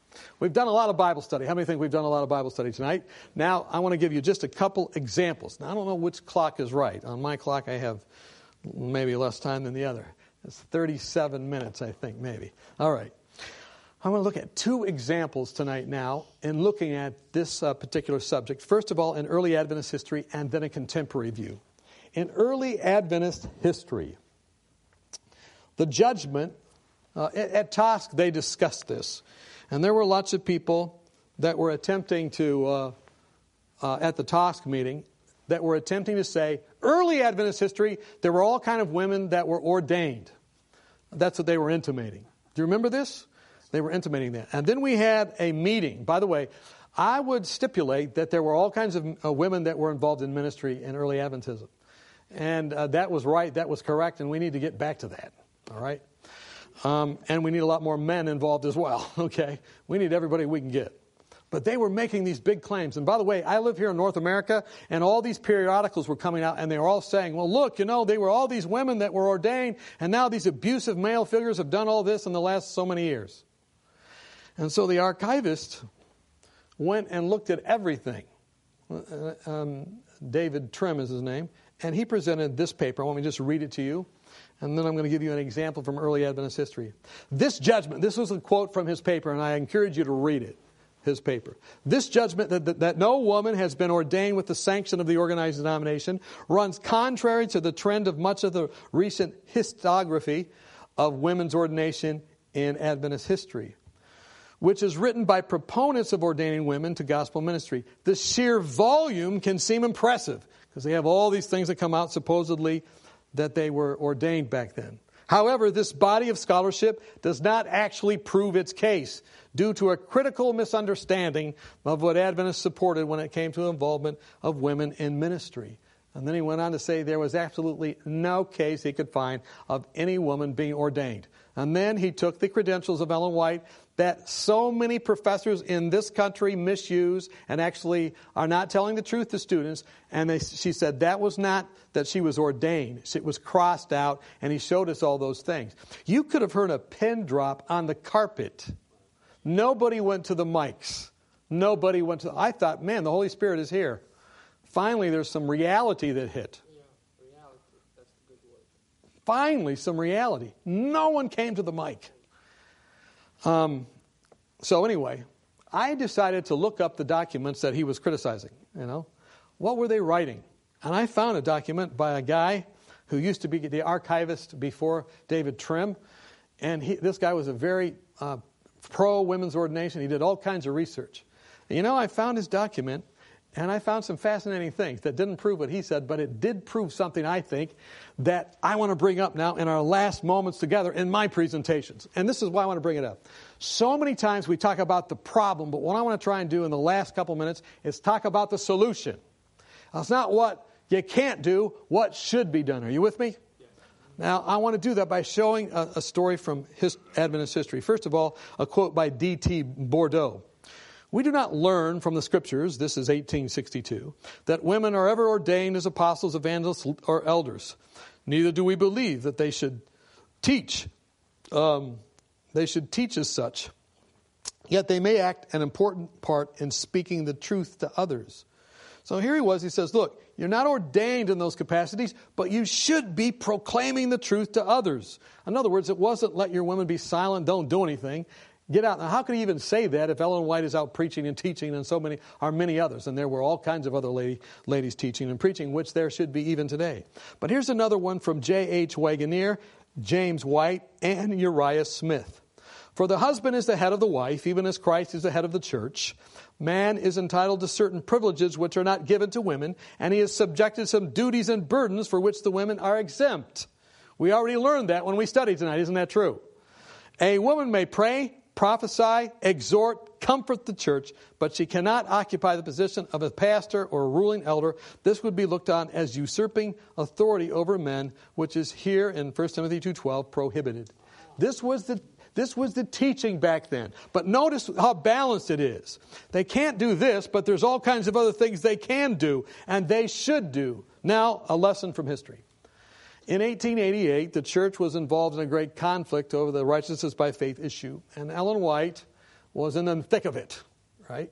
We've done a lot of Bible study. How many think we've done a lot of Bible study tonight? Now, I want to give you just a couple examples. Now, I don't know which clock is right. On my clock, I have maybe less time than the other. It's thirty-seven minutes, I think, maybe. All right. I want to look at two examples tonight now in looking at this uh, particular subject. First of all, in early Adventist history, and then a contemporary view. In early Adventist history, the judgment, uh, at, at Tosk, they discussed this. And there were lots of people that were attempting to, uh, uh, at the Tosk meeting, that were attempting to say, early Adventist history, there were all kind of women that were ordained. That's what they were intimating. Do you remember this? They were intimating that. And then we had a meeting. By the way, I would stipulate that there were all kinds of uh, women that were involved in ministry in early Adventism. And uh, that was right, that was correct, and we need to get back to that. All right? Um, and we need a lot more men involved as well, okay? We need everybody we can get. But they were making these big claims. And by the way, I live here in North America, and all these periodicals were coming out, and they were all saying, well, look, you know, they were all these women that were ordained, and now these abusive male figures have done all this in the last so many years. And so the archivist went and looked at everything. Um, David Trim is his name, and he presented this paper. I want me to just read it to you. And then I'm going to give you an example from early Adventist history. This judgment, this was a quote from his paper, and I encourage you to read it, his paper. This judgment that, that, that no woman has been ordained with the sanction of the organized denomination runs contrary to the trend of much of the recent historiography of women's ordination in Adventist history, which is written by proponents of ordaining women to gospel ministry. The sheer volume can seem impressive because they have all these things that come out supposedly that they were ordained back then. However, this body of scholarship does not actually prove its case due to a critical misunderstanding of what Adventists supported when it came to the involvement of women in ministry. And then he went on to say there was absolutely no case he could find of any woman being ordained. And then he took the credentials of Ellen White that so many professors in this country misuse and actually are not telling the truth to students. And they, she said that was not that she was ordained. It was crossed out, and he showed us all those things. You could have heard a pin drop on the carpet. Nobody went to the mics. Nobody went to... I thought, man, the Holy Spirit is here. Finally, there's some reality that hit. Yeah, reality. That's the good word. Finally, some reality. No one came to the mic. Um, so anyway, I decided to look up the documents that he was criticizing. You know, what were they writing? And I found a document by a guy who used to be the archivist before David Trim. And he, this guy was a very uh, pro-women's ordination. He did all kinds of research. And, you know, I found his document, and I found some fascinating things that didn't prove what he said, but it did prove something, I think, that I want to bring up now in our last moments together in my presentations. And this is why I want to bring it up. So many times we talk about the problem, but what I want to try and do in the last couple minutes is talk about the solution. Now, it's not what you can't do, what should be done. Are you with me? Yes. Now, I want to do that by showing a, a story from his, Adventist history. First of all, a quote by D T Bordeaux. We do not learn from the Scriptures, this is eighteen sixty-two, that women are ever ordained as apostles, evangelists, or elders. Neither do we believe that they should teach. Um, they should teach as such. Yet they may act an important part in speaking the truth to others. So here he was, he says, look, you're not ordained in those capacities, but you should be proclaiming the truth to others. In other words, it wasn't let your women be silent, don't do anything. Get out. Now, how could he even say that if Ellen White is out preaching and teaching, and so many are many others? And there were all kinds of other lady, ladies teaching and preaching, which there should be even today. But here's another one from J H Wagoner, James White, and Uriah Smith. For the husband is the head of the wife, even as Christ is the head of the church. Man is entitled to certain privileges which are not given to women, and he is subjected to some duties and burdens for which the women are exempt. We already learned that when we studied tonight. Isn't that true? A woman may pray, prophesy, exhort, comfort the church, but she cannot occupy the position of a pastor or a ruling elder. This would be looked on as usurping authority over men, which is here in First Timothy two twelve prohibited. This was the This was the teaching back then. But notice how balanced it is. They can't do this, but there's all kinds of other things they can do, and they should do. Now, a lesson from history. In eighteen eighty-eight, the church was involved in a great conflict over the righteousness by faith issue. And Ellen White was in the thick of it, right?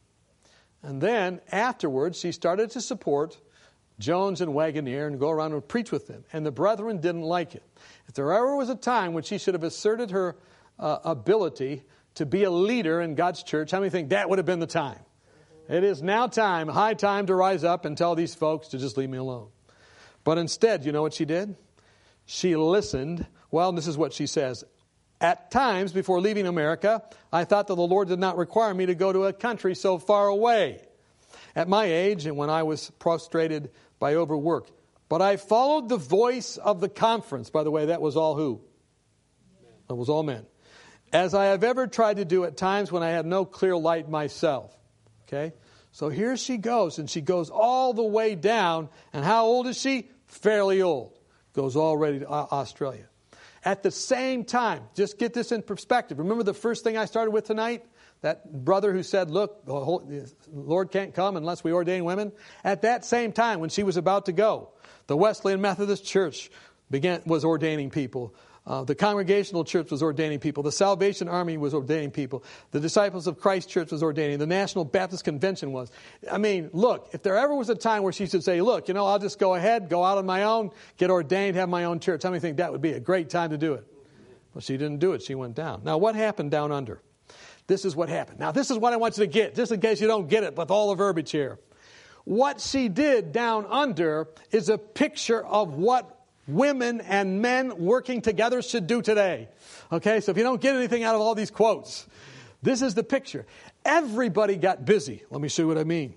And then afterwards, she started to support Jones and Wagoner and go around and preach with them. And the brethren didn't like it. If there ever was a time when she should have asserted her uh, ability to be a leader in God's church, how many think that would have been the time? It is now time, high time to rise up and tell these folks to just leave me alone. But instead, you know what she did? She listened. Well, this is what she says. At times, before leaving America, I thought that the Lord did not require me to go to a country so far away at my age and when I was prostrated by overwork. But I followed the voice of the conference. By the way, that was all who? That was all men. As I have ever tried to do at times when I had no clear light myself. Okay? So here she goes, and she goes all the way down. And how old is she? Fairly old. Goes already to Australia. At the same time, just get this in perspective. Remember the first thing I started with tonight? That brother who said, look, the Lord can't come unless we ordain women. At that same time, when she was about to go, the Wesleyan Methodist Church began was ordaining people. Uh, the Congregational Church was ordaining people. The Salvation Army was ordaining people. The Disciples of Christ Church was ordaining. The National Baptist Convention was. I mean, look, if there ever was a time where she should say, look, you know, I'll just go ahead, go out on my own, get ordained, have my own church. How many think that would be a great time to do it? Well, she didn't do it. She went down. Now, what happened down under? This is what happened. Now, this is what I want you to get, just in case you don't get it with all the verbiage here. What she did down under is a picture of what women and men working together should do today. Okay, so if you don't get anything out of all these quotes, this is the picture. Everybody got busy. Let me show you what I mean.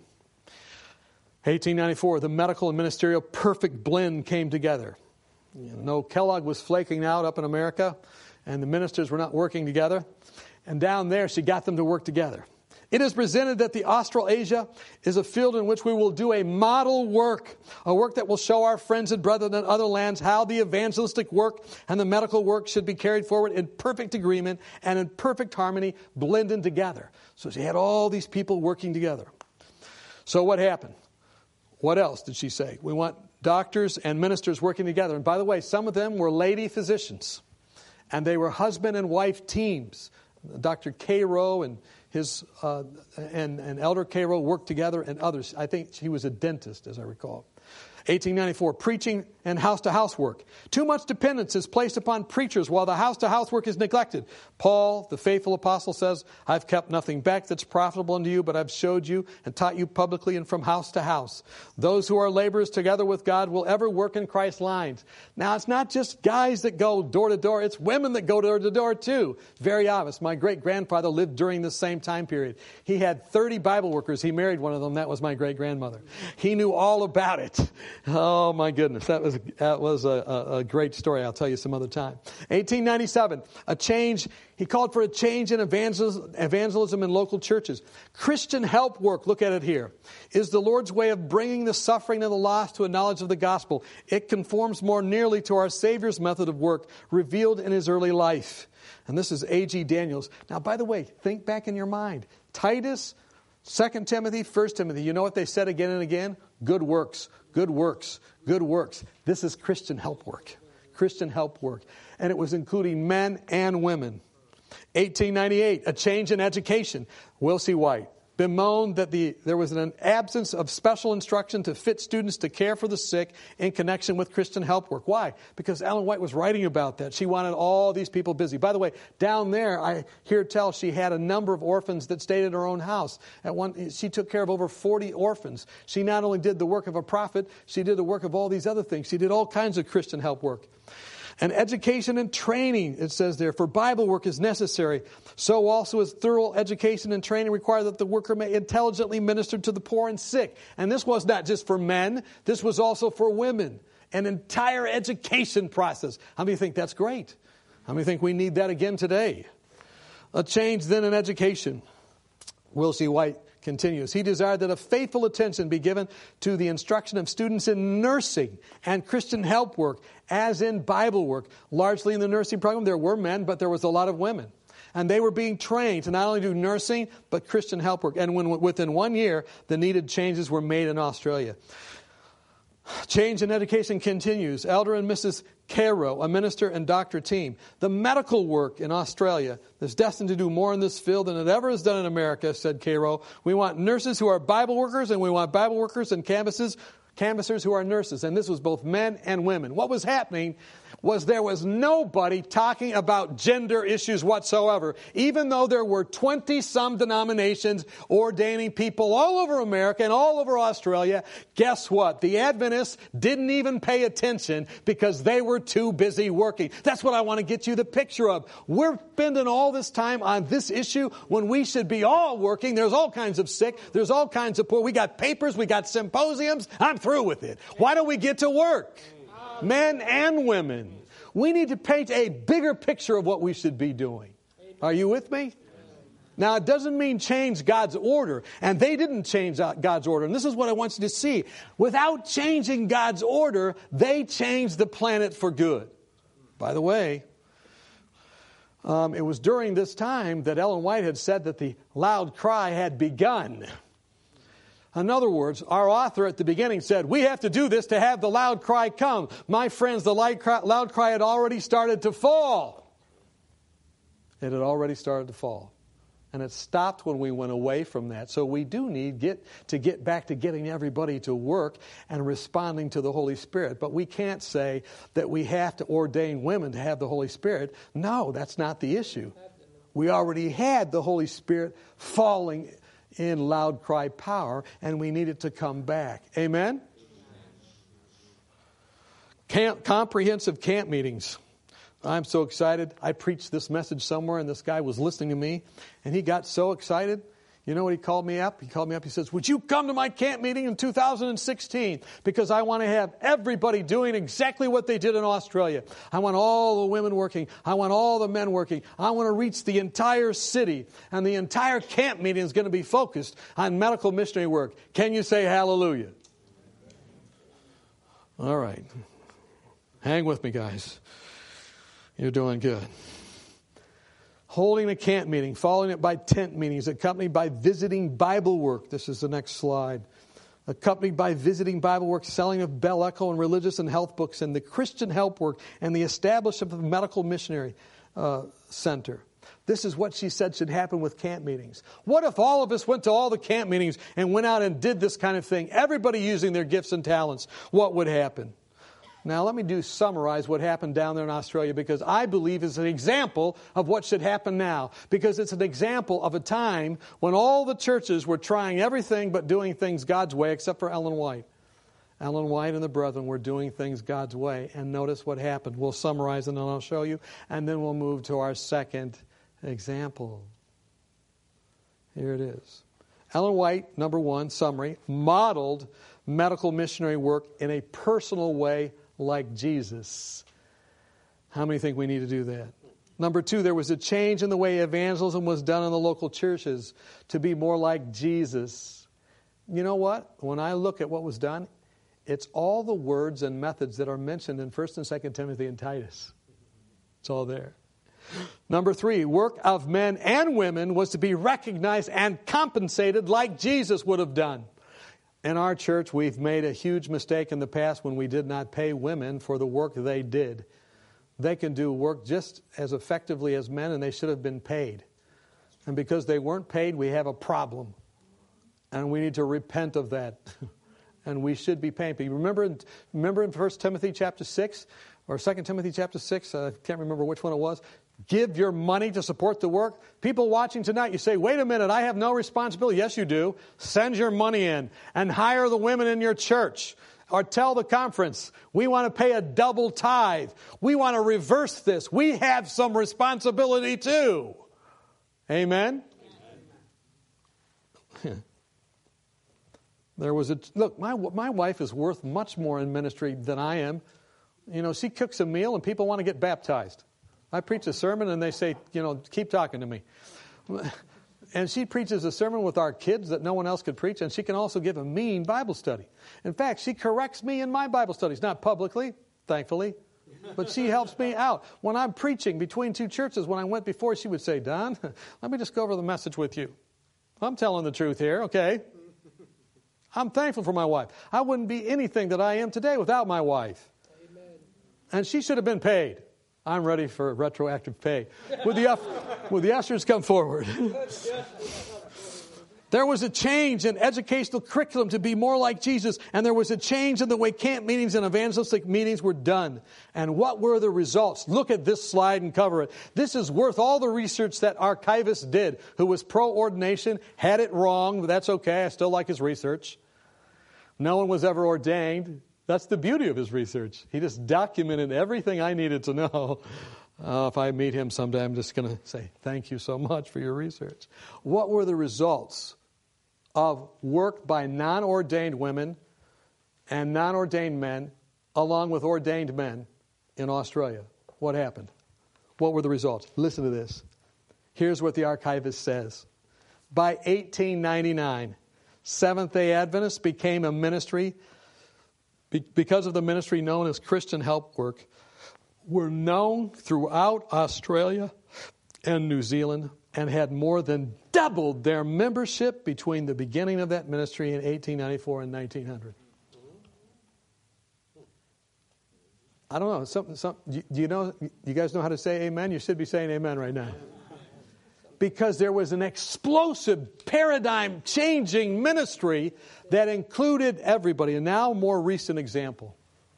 eighteen ninety-four, the medical and ministerial perfect blend came together. You know, Kellogg was flaking out up in America, and the ministers were not working together. And down there, she got them to work together. It is presented that the Australasia is a field in which we will do a model work, a work that will show our friends and brethren in other lands how the evangelistic work and the medical work should be carried forward in perfect agreement and in perfect harmony, blended together. So she had all these people working together. So what happened? What else did she say? We want doctors and ministers working together. And by the way, some of them were lady physicians, and they were husband and wife teams. Doctor Cairo and his uh, and, and Elder Cairo worked together, and others. I think he was a dentist, as I recall. eighteen ninety-four, preaching and house-to-house work. Too much dependence is placed upon preachers while the house-to-house work is neglected. Paul, the faithful apostle, says, I've kept nothing back that's profitable unto you, but I've showed you and taught you publicly and from house to house. Those who are laborers together with God will ever work in Christ's lines. Now, it's not just guys that go door to door. It's women that go door to door, too. Very obvious. My great-grandfather lived during this same time period. He had thirty Bible workers. He married one of them. That was my great-grandmother. He knew all about it. Oh, my goodness. That was that was a, a, a great story. I'll tell you some other time. eighteen ninety-seven, a change. He called for a change in evangelism, evangelism in local churches. Christian help work, look at it here, is the Lord's way of bringing the suffering and the lost to a knowledge of the gospel. It conforms more nearly to our Savior's method of work revealed in his early life. And this is A G Daniels. Now, by the way, think back in your mind. Titus, Second Timothy, First Timothy. You know what they said again and again? Good works, good works, good works. This is Christian help work. Christian help work. And it was including men and women. eighteen ninety-eight, a change in education. Wilsie White bemoaned that the there was an absence of special instruction to fit students to care for the sick in connection with Christian help work. Why? Because Ellen White was writing about that. She wanted all these people busy. By the way, down there, I hear tell she had a number of orphans that stayed in her own house. At one, she took care of over forty orphans. She not only did the work of a prophet, she did the work of all these other things. She did all kinds of Christian help work. And education and training, it says there, for Bible work is necessary. So also is thorough education and training required that the worker may intelligently minister to the poor and sick. And this was not just for men. This was also for women. An entire education process. How many think that's great? How many think we need that again today? A change then in education. Wilsie White continues. He desired that a faithful attention be given to the instruction of students in nursing and Christian help work, as in Bible work. Largely in the nursing program, there were men, but there was a lot of women. And they were being trained to not only do nursing, but Christian help work. And when within one year, the needed changes were made in Australia. Change in education continues. Elder and Missus Cairo, a minister and doctor team. The medical work in Australia is destined to do more in this field than it ever has done in America, said Cairo. We want nurses who are Bible workers, and we want Bible workers and canvassers, canvassers who are nurses. And this was both men and women. What was happening was there was nobody talking about gender issues whatsoever, even though there were twenty-some denominations ordaining people all over America and all over Australia. Guess what? The Adventists didn't even pay attention because they were too busy working. That's what I want to get you the picture of. We're spending all this time on this issue when we should be all working. There's all kinds of sick. There's all kinds of poor. We got papers. We got symposiums. I'm through with it. Why don't we get to work? Men and women. We need to paint a bigger picture of what we should be doing. Are you with me? Now, it doesn't mean change God's order. And they didn't change God's order. And this is what I want you to see. Without changing God's order, they changed the planet for good. By the way, um, it was during this time that Ellen White had said that the loud cry had begun. In other words, our author at the beginning said, we have to do this to have the loud cry come. My friends, the loud cry, loud cry had already started to fall. It had already started to fall. And it stopped when we went away from that. So we do need get, to get back to getting everybody to work and responding to the Holy Spirit. But we can't say that we have to ordain women to have the Holy Spirit. No, that's not the issue. We already had the Holy Spirit falling in loud cry power, and we need it to come back. Amen? Camp, comprehensive camp meetings. I'm so excited. I preached this message somewhere, and this guy was listening to me, and he got so excited. You know what he called me up? He called me up. He says, would you come to my camp meeting in two thousand sixteen? Because I want to have everybody doing exactly what they did in Australia. I want all the women working. I want all the men working. I want to reach the entire city. And the entire camp meeting is going to be focused on medical missionary work. Can you say hallelujah? All right. Hang with me, guys. You're doing good. Holding a camp meeting, following it by tent meetings, accompanied by visiting Bible work. This is the next slide. Accompanied by visiting Bible work, selling of Bell Echo and religious and health books, and the Christian help work, and the establishment of the medical missionary uh, center. This is what she said should happen with camp meetings. What if all of us went to all the camp meetings and went out and did this kind of thing? Everybody using their gifts and talents. What would happen? Now, let me do summarize what happened down there in Australia, because I believe it's an example of what should happen now. Because it's an example of a time when all the churches were trying everything but doing things God's way, except for Ellen White. Ellen White and the brethren were doing things God's way. And notice what happened. We'll summarize and then I'll show you. And then we'll move to our second example. Here it is. Ellen White, number one, summary, modeled medical missionary work in a personal way like Jesus. How many think we need to do that? Number two, there was a change in the way evangelism was done in the local churches to be more like Jesus. You know what? When I look at what was done, it's all the words and methods that are mentioned in First and Second Timothy and Titus. It's all there. Number three, work of men and women was to be recognized and compensated like Jesus would have done. In our church, we've made a huge mistake in the past when we did not pay women for the work they did. They can do work just as effectively as men, and they should have been paid. And because they weren't paid, we have a problem. And we need to repent of that. And we should be paid. But you remember, in, remember in First Timothy chapter six, or Second Timothy chapter six, I can't remember which one it was. Give your money to support the work. People watching tonight, you say, wait a minute, I have no responsibility. Yes, you do. Send your money in and hire the women in your church. Or tell the conference, we want to pay a double tithe. We want to reverse this. We have some responsibility too. Amen? Amen. There was a, look, my, my wife is worth much more in ministry than I am. You know, she cooks a meal and people want to get baptized. I preach a sermon and they say, you know, keep talking to me. And she preaches a sermon with our kids that no one else could preach, and she can also give a mean Bible study. In fact, she corrects me in my Bible studies, not publicly, thankfully, but she helps me out. When I'm preaching between two churches, when I went before, she would say, Don, let me just go over the message with you. I'm telling the truth here, okay? I'm thankful for my wife. I wouldn't be anything that I am today without my wife. Amen. And she should have been paid. I'm ready for retroactive pay. Would the, would the ushers come forward? There was a change in educational curriculum to be more like Jesus, and there was a change in the way camp meetings and evangelistic meetings were done. And what were the results? Look at this slide and cover it. This is worth all the research that Archivist did, who was pro-ordination, had it wrong, but that's okay. I still like his research. No one was ever ordained. That's the beauty of his research. He just documented everything I needed to know. Uh, if I meet him someday, I'm just going to say, thank you so much for your research. What were the results of work by non-ordained women and non-ordained men, along with ordained men in Australia? What happened? What were the results? Listen to this. Here's what the Archivist says. By eighteen ninety-nine, Seventh-day Adventists became a ministry because of the ministry known as Christian Help Work, were known throughout Australia and New Zealand and had more than doubled their membership between the beginning of that ministry in eighteen ninety-four and nineteen hundred. I don't know. Some, some, do you know? You guys know how to say amen? You should be saying amen right now. Because there was an explosive, paradigm-changing ministry that included everybody. And now, more recent example.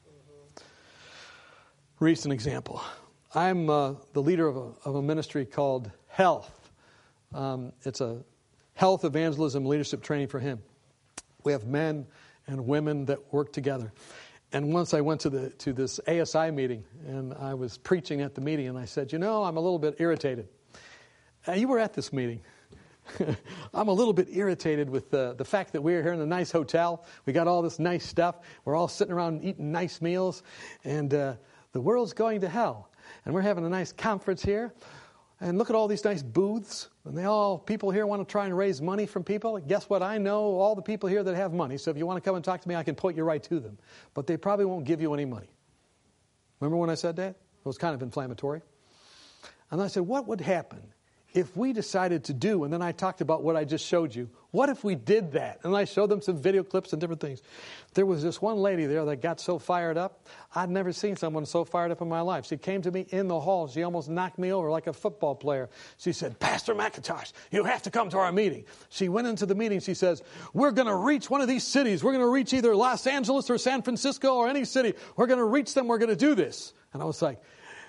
Recent example. I'm uh, the leader of a, of a ministry called Health. Um, it's a health evangelism leadership training for him. We have men and women that work together. And once I went to the to this A S I meeting, and I was preaching at the meeting, and I said, you know, I'm a little bit irritated. Uh, you were at this meeting. I'm a little bit irritated with the, the fact that we're here in a nice hotel. We got all this nice stuff. We're all sitting around eating nice meals. And uh, the world's going to hell. And we're having a nice conference here. And look at all these nice booths. And they all, people here want to try and raise money from people. Guess what? I know all the people here that have money. So if you want to come and talk to me, I can point you right to them. But they probably won't give you any money. Remember when I said that? It was kind of inflammatory. And I said, what would happen if we decided to do, and then I talked about what I just showed you, what if we did that? And I showed them some video clips and different things. There was this one lady there that got so fired up. I'd never seen someone so fired up in my life. She came to me in the hall. She almost knocked me over like a football player. She said, Pastor McIntosh, you have to come to our meeting. She went into the meeting. She says, we're going to reach one of these cities. We're going to reach either Los Angeles or San Francisco or any city. We're going to reach them. We're going to do this. And I was like,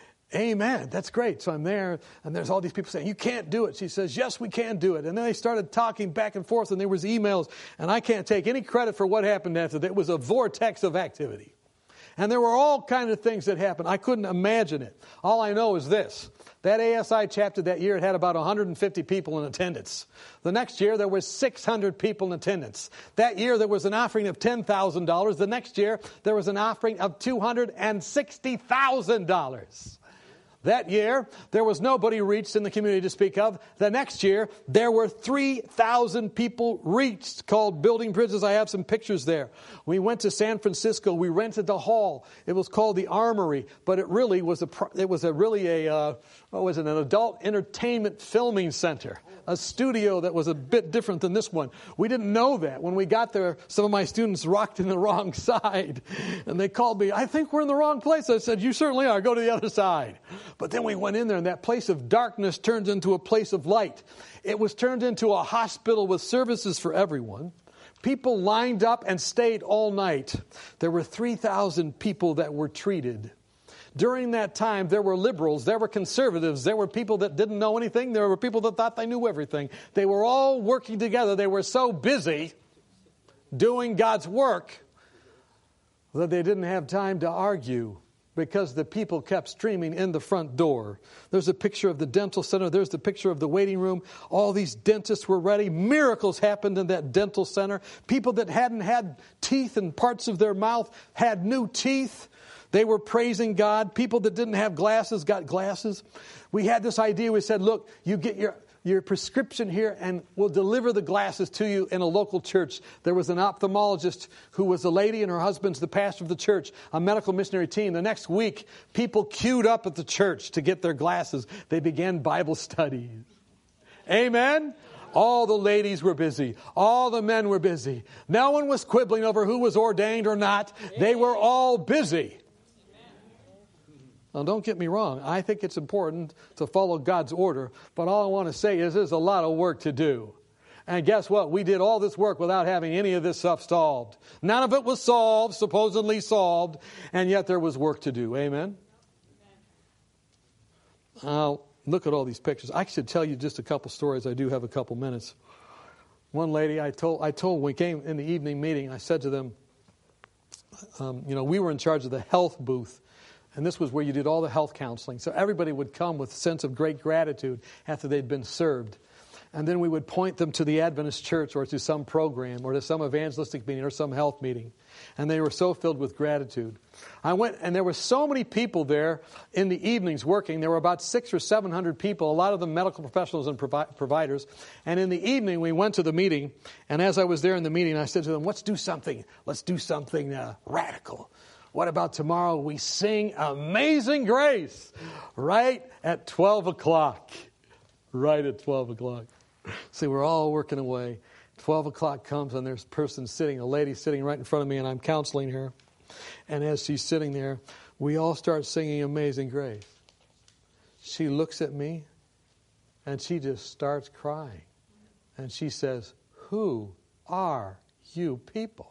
amen. That's great. So I'm there, and there's all these people saying, you can't do it. She says, yes, we can do it. And then they started talking back and forth, and there was emails, and I can't take any credit for what happened after that. It was a vortex of activity. And there were all kinds of things that happened. I couldn't imagine it. All I know is this. That A S I chapter that year, it had about one hundred fifty people in attendance. The next year, there was six hundred people in attendance. That year, there was an offering of ten thousand dollars. The next year, there was an offering of two hundred sixty thousand dollars. That year, there was nobody reached in the community to speak of. The next year, there were three thousand people reached, called Building Bridges. I have some pictures there. We went to San Francisco. We rented the hall. It was called the Armory, but it really was a it was a really a uh, what was it? An adult entertainment filming center, a studio that was a bit different than this one. We didn't know that. When we got there, some of my students rocked in the wrong side, and they called me, I think we're in the wrong place. I said, you certainly are. Go to the other side. But then we went in there, and that place of darkness turned into a place of light. It was turned into a hospital with services for everyone. People lined up and stayed all night. There were three thousand people that were treated. During that time, there were liberals, there were conservatives, there were people that didn't know anything, there were people that thought they knew everything. They were all working together. They were so busy doing God's work that they didn't have time to argue, because the people kept streaming in the front door. There's a picture of the dental center. There's the picture of the waiting room. All these dentists were ready. Miracles happened in that dental center. People that hadn't had teeth in parts of their mouth had new teeth. They were praising God. People that didn't have glasses got glasses. We had this idea. We said, look, you get your... your prescription here, and we'll deliver the glasses to you in a local church. There was an ophthalmologist who was a lady, and her husband's the pastor of the church, a medical missionary team. The next week, people queued up at the church to get their glasses. They began Bible studies. Amen? All the ladies were busy. All the men were busy. No one was quibbling over who was ordained or not. They were all busy. Now, don't get me wrong. I think it's important to follow God's order. But all I want to say is there's a lot of work to do. And guess what? We did all this work without having any of this stuff solved. None of it was solved, supposedly solved, and yet there was work to do. Amen? Now, look at all these pictures. I should tell you just a couple stories. I do have a couple minutes. One lady I told, I told when we came in the evening meeting, I said to them, um, you know, we were in charge of the health booth. And this was where you did all the health counseling. So everybody would come with a sense of great gratitude after they'd been served. And then we would point them to the Adventist church or to some program or to some evangelistic meeting or some health meeting. And they were so filled with gratitude. I went, and there were so many people there in the evenings working. There were about six or seven hundred people, a lot of them medical professionals and provi- providers. And in the evening, we went to the meeting. And as I was there in the meeting, I said to them, let's do something. Let's do something uh, radical. What about tomorrow we sing Amazing Grace right at twelve o'clock? Right at twelve o'clock. See, we're all working away. twelve o'clock comes and there's a person sitting, a lady sitting right in front of me, and I'm counseling her. And as she's sitting there, we all start singing Amazing Grace. She looks at me and she just starts crying. And she says, who are you people?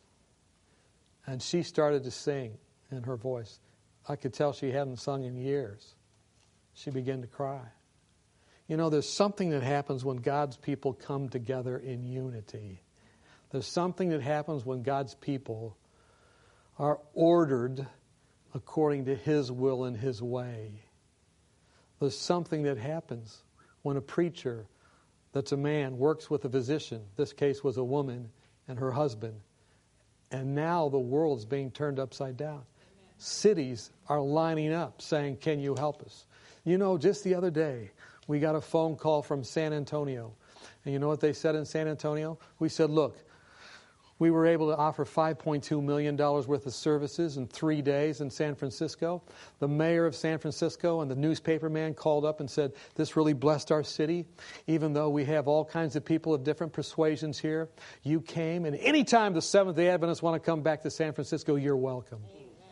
And she started to sing in her voice. I could tell she hadn't sung in years. She began to cry. You know, there's something that happens when God's people come together in unity. There's something that happens when God's people are ordered according to His will and His way. There's something that happens when a preacher that's a man works with a physician. This case was a woman and her husband. And now the world's being turned upside down. Amen. Cities are lining up saying, can you help us? You know, just the other day, we got a phone call from San Antonio. And you know what they said in San Antonio? We said, look, we were able to offer five point two million dollars worth of services in three days in San Francisco. The mayor of San Francisco and the newspaper man called up and said, this really blessed our city. Even though we have all kinds of people of different persuasions here, you came. And anytime the Seventh-day Adventists want to come back to San Francisco, you're welcome.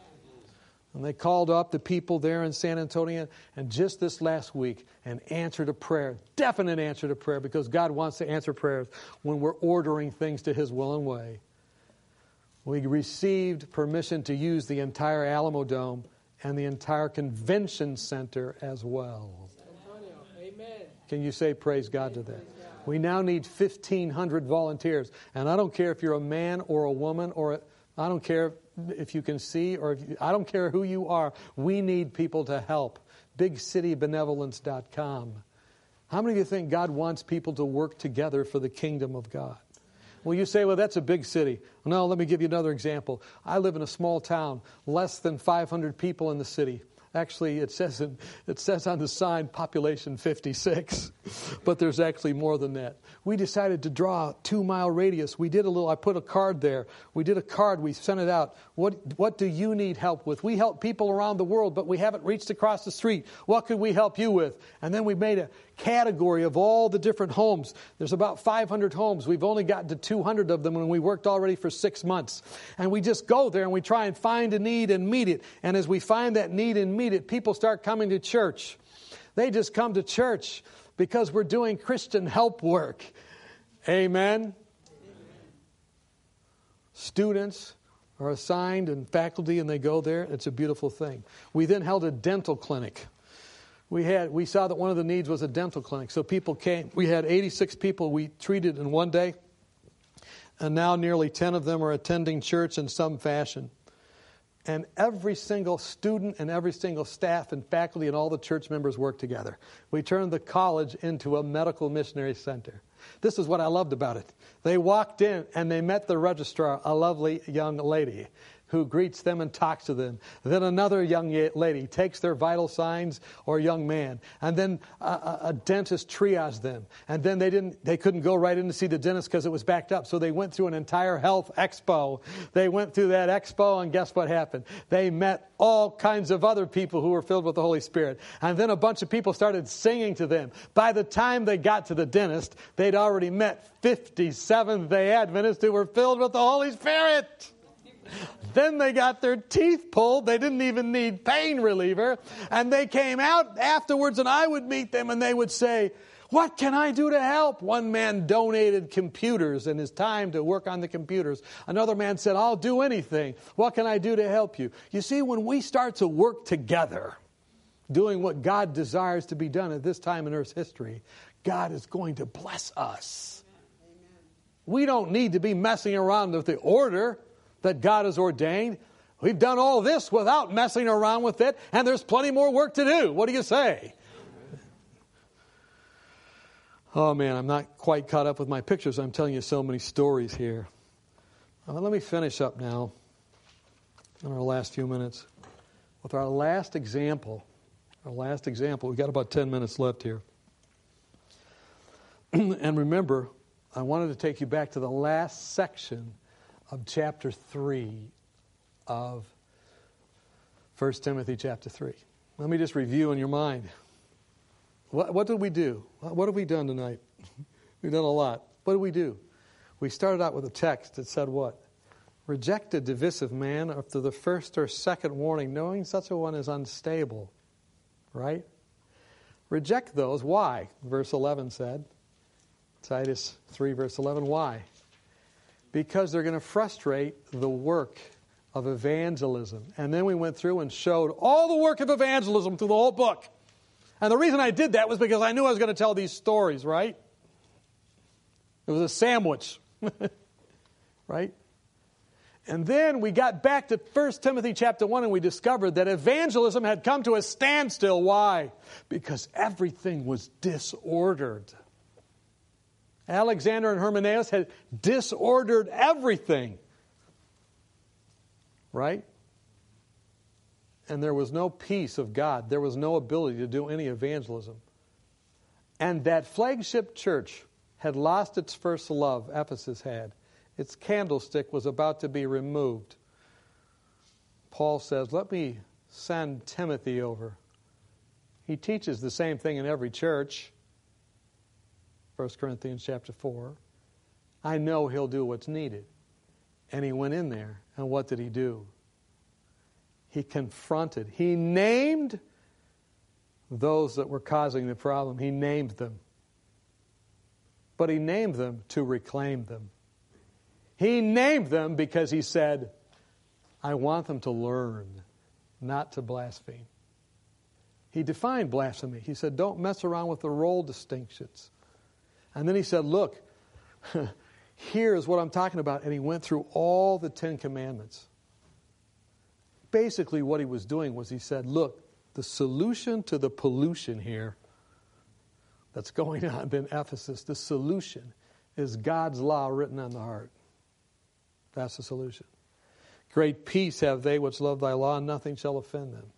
And they called up the people there in San Antonio, and just this last week, an answer to prayer, definite answer to prayer, because God wants to answer prayers when we're ordering things to His will and way. We received permission to use the entire Alamo Dome and the entire convention center as well. Amen. Can you say praise God to that? We now need fifteen hundred volunteers, and I don't care if you're a man or a woman, or a, I don't care if you can see, or if you, I don't care who you are. We need people to help. big city benevolence dot com. How many of you think God wants people to work together for the kingdom of God? Well, you say, well, that's a big city. No, let me give you another example. I live in a small town, less than five hundred people in the city. Actually, it says in, it says on the sign, population fifty-six, but there's actually more than that. We decided to draw a two-mile radius. We did a little, I put a card there. We did a card, we sent it out. What, what do you need help with? We help people around the world, but we haven't reached across the street. What could we help you with? And then we made a category of all the different homes. There's about five hundred homes. We've only gotten to two hundred of them, and we worked already for six months. And we just go there and we try and find a need and meet it. And as we find that need and meet it, people start coming to church. They just come to church because we're doing Christian help work. Amen? Amen. Students are assigned and faculty, and they go there. It's a beautiful thing. We then held a dental clinic. We had we saw that one of the needs was a dental clinic. So people came. We had eighty-six people we treated in one day. And now nearly ten of them are attending church in some fashion. And every single student and every single staff and faculty and all the church members work together. We turned the college into a medical missionary center. This is what I loved about it. They walked in and they met the registrar, a lovely young lady. who greets them and talks to them. Then another young lady takes their vital signs, or young man. And then a, a, a dentist triaged them. And then they didn't, they couldn't go right in to see the dentist because it was backed up. So they went through an entire health expo. They went through that expo, and guess what happened? They met all kinds of other people who were filled with the Holy Spirit. And then a bunch of people started singing to them. By the time they got to the dentist, they'd already met fifty Seventh-day Adventists who were filled with the Holy Spirit. Then they got their teeth pulled. They didn't even need pain reliever. And they came out afterwards, and I would meet them, and they would say, "What can I do to help?" One man donated computers and his time to work on the computers. Another man said, "I'll do anything. What can I do to help you?" You see, when we start to work together, doing what God desires to be done at this time in Earth's history, God is going to bless us. Amen. We don't need to be messing around with the order that God has ordained. We've done all this without messing around with it, and there's plenty more work to do. What do you say? Oh man, I'm not quite caught up with my pictures. I'm telling you so many stories here. Well, let me finish up now in our last few minutes with our last example. Our last example. We've got about ten minutes left here. And remember, I wanted to take you back to the last section of chapter three of First Timothy chapter three. Let me just review in your mind. What, what did we do? What have we done tonight? We've done a lot. What did we do? We started out with a text that said what? Reject a divisive man after the first or second warning, knowing such a one is unstable. Right? Reject those. Why? Verse eleven said. Titus three, verse eleven. Why? Because they're going to frustrate the work of evangelism. And then we went through and showed all the work of evangelism through the whole book. And the reason I did that was because I knew I was going to tell these stories, right? It was a sandwich. Right? And then we got back to First Timothy chapter one, and we discovered that evangelism had come to a standstill. Why? Because everything was disordered. Alexander and Hymenaeus had disordered everything. Right? And there was no peace of God. There was no ability to do any evangelism. And that flagship church had lost its first love, Ephesus had. Its candlestick was about to be removed. Paul says, let me send Timothy over. He teaches the same thing in every church. First Corinthians chapter four. I know he'll do what's needed. And he went in there, and what did he do? He confronted. He named those that were causing the problem. He named them. But he named them to reclaim them. He named them because he said, I want them to learn, not to blaspheme. He defined blasphemy. He said, don't mess around with the role distinctions. And then he said, look, here's what I'm talking about. And he went through all the Ten Commandments. Basically what he was doing was he said, look, the solution to the pollution here that's going on in Ephesus, the solution is God's law written on the heart. That's the solution. Great peace have they which love thy law, and nothing shall offend them.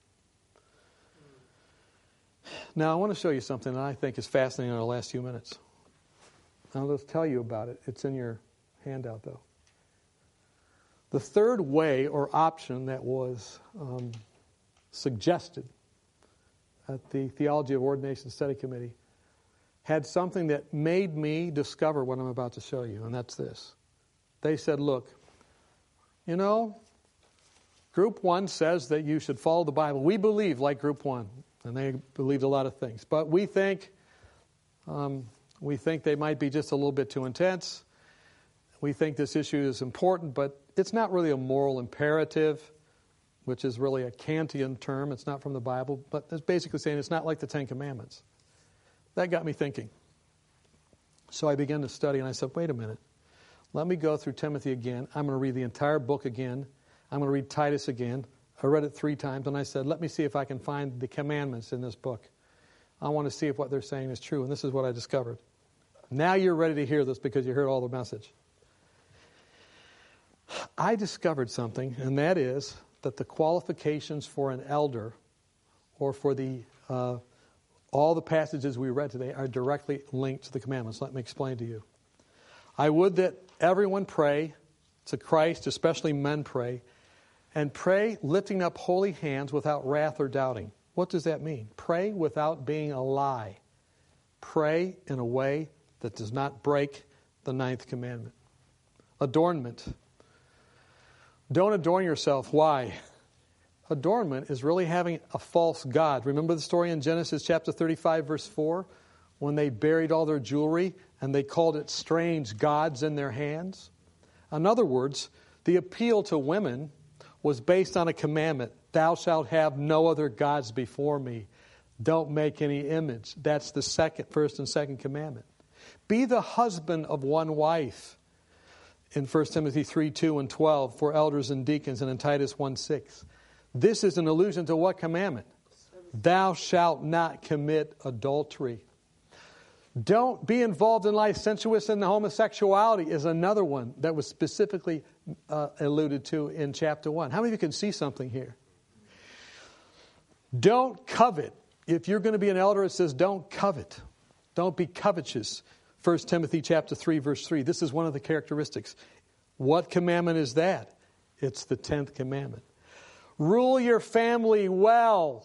Now, I want to show you something that I think is fascinating in our last few minutes. I'll just tell you about it. It's in your handout, though. The third way or option that was um, suggested at the Theology of Ordination Study Committee had something that made me discover what I'm about to show you, and that's this. They said, look, you know, Group one says that you should follow the Bible. We believe like Group one, and they believed a lot of things. But we think, um, we think they might be just a little bit too intense. We think this issue is important, but it's not really a moral imperative, which is really a Kantian term. It's not from the Bible, but it's basically saying it's not like the Ten Commandments. That got me thinking. So I began to study, and I said, wait a minute. Let me go through Timothy again. I'm going to read the entire book again. I'm going to read Titus again. I read it three times, and I said, let me see if I can find the commandments in this book. I want to see if what they're saying is true, and this is what I discovered. Now you're ready to hear this because you heard all the message. I discovered something, and that is that the qualifications for an elder or for the uh, all the passages we read today are directly linked to the commandments. Let me explain to you. I would that everyone pray to Christ, especially men pray, and pray lifting up holy hands without wrath or doubting. What does that mean? Pray without being a lie. Pray in a way that does not break the ninth commandment. Adornment. Don't adorn yourself. Why? Adornment is really having a false god. Remember the story in Genesis chapter thirty-five, verse four? When they buried all their jewelry and they called it strange gods in their hands? In other words, the appeal to women was based on a commandment. Thou shalt have no other gods before me. Don't make any image. That's the second, first and second commandment. Be the husband of one wife. In First Timothy three, two and twelve for elders and deacons, and in Titus one, six. This is an allusion to what commandment? Thou shalt not commit adultery. Don't be involved in licentiousness and homosexuality is another one that was specifically uh, alluded to in chapter one. How many of you can see something here? Don't covet. If you're going to be an elder, it says don't covet. Don't be covetous. First Timothy chapter three, verse three. This is one of the characteristics. What commandment is that? It's the tenth commandment. Rule your family well.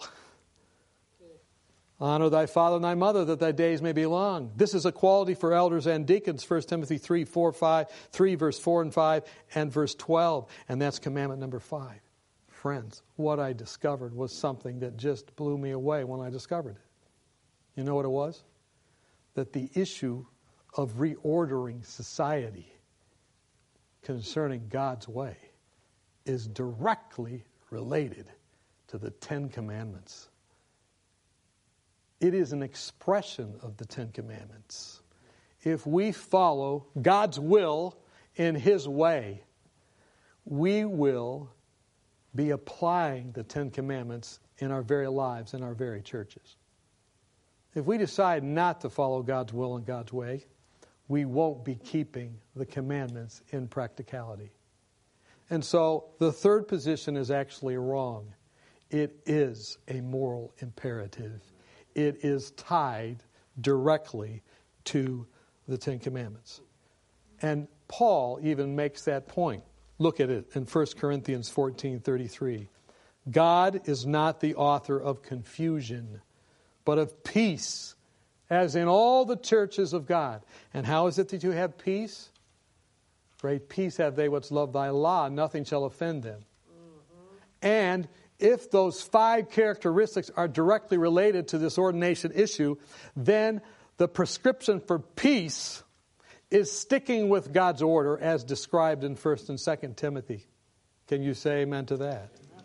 Honor thy father and thy mother, that thy days may be long. This is a quality for elders and deacons. First Timothy three, four, five, three, verse four and five, and verse twelve. And that's commandment number five. Friends, what I discovered was something that just blew me away when I discovered it. You know what it was? That the issue of reordering society concerning God's way is directly related to the Ten Commandments. It is an expression of the Ten Commandments. If we follow God's will in His way, we will be applying the Ten Commandments in our very lives, in our very churches. If we decide not to follow God's will and God's way, we won't be keeping the commandments in practicality. And so the third position is actually wrong. It is a moral imperative. It is tied directly to the Ten Commandments. And Paul even makes that point. Look at it in First Corinthians fourteen thirty-three. God is not the author of confusion, but of peace, as in all the churches of God. And how is it that you have peace? Great peace have they which love thy law. Nothing shall offend them. Mm-hmm. And if those five characteristics are directly related to this ordination issue, then the prescription for peace is sticking with God's order as described in First and Second Timothy. Can you say amen to that? Amen.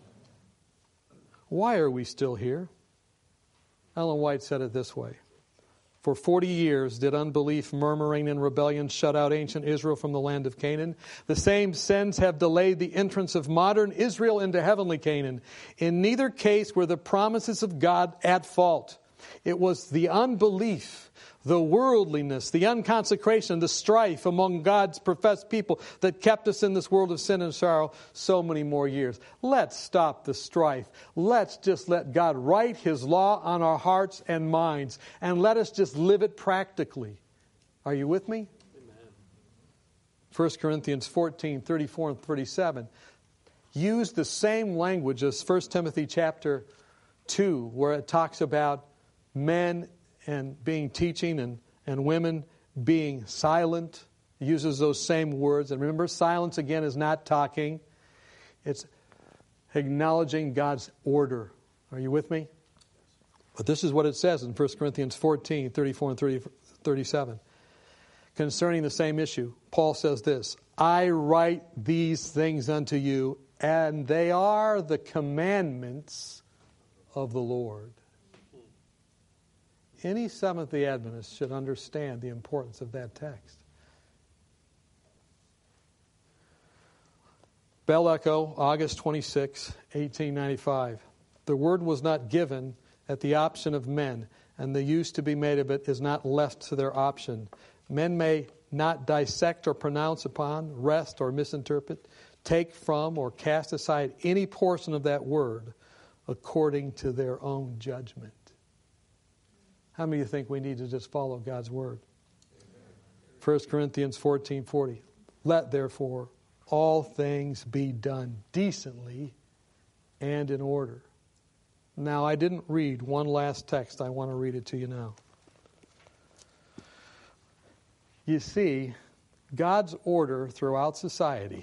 Why are we still here? Ellen White said it this way. For forty years did unbelief, murmuring, and rebellion shut out ancient Israel from the land of Canaan. The same sins have delayed the entrance of modern Israel into heavenly Canaan. In neither case were the promises of God at fault. It was the unbelief, the worldliness, the unconsecration, the strife among God's professed people that kept us in this world of sin and sorrow so many more years. Let's stop the strife. Let's just let God write His law on our hearts and minds, and let us just live it practically. Are you with me? Amen. First Corinthians fourteen, thirty-four and thirty-seven use the same language as First Timothy chapter two, where it talks about men and being teaching and, and women being silent. It uses those same words. And remember, silence again is not talking. It's acknowledging God's order. Are you with me? But this is what it says in First Corinthians fourteen, thirty-four and thirty, thirty-seven. Concerning the same issue, Paul says this, I write these things unto you, and they are the commandments of the Lord. Any Seventh-day Adventist should understand the importance of that text. Bell Echo, August twenty-sixth, eighteen ninety-five. The word was not given at the option of men, and the use to be made of it is not left to their option. Men may not dissect or pronounce upon, wrest or misinterpret, take from or cast aside any portion of that word according to their own judgment. How many of you think we need to just follow God's word? First Corinthians fourteen forty. Let therefore all things be done decently and in order. Now, I didn't read one last text. I want to read it to you now. You see, God's order throughout society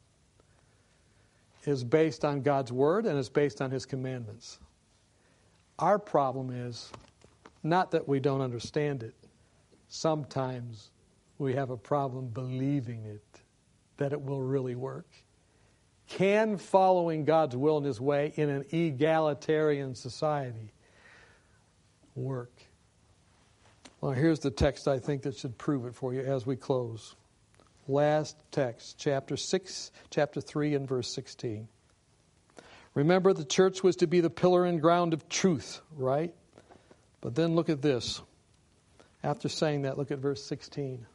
is based on God's word and is based on his commandments. Our problem is not that we don't understand it. Sometimes we have a problem believing it, that it will really work. Can following God's will and his way in an egalitarian society work? Well, here's the text I think that should prove it for you as we close. Last text, chapter six, chapter three and verse sixteen. Remember, the church was to be the pillar and ground of truth, right? But then look at this. After saying that, look at verse sixteen.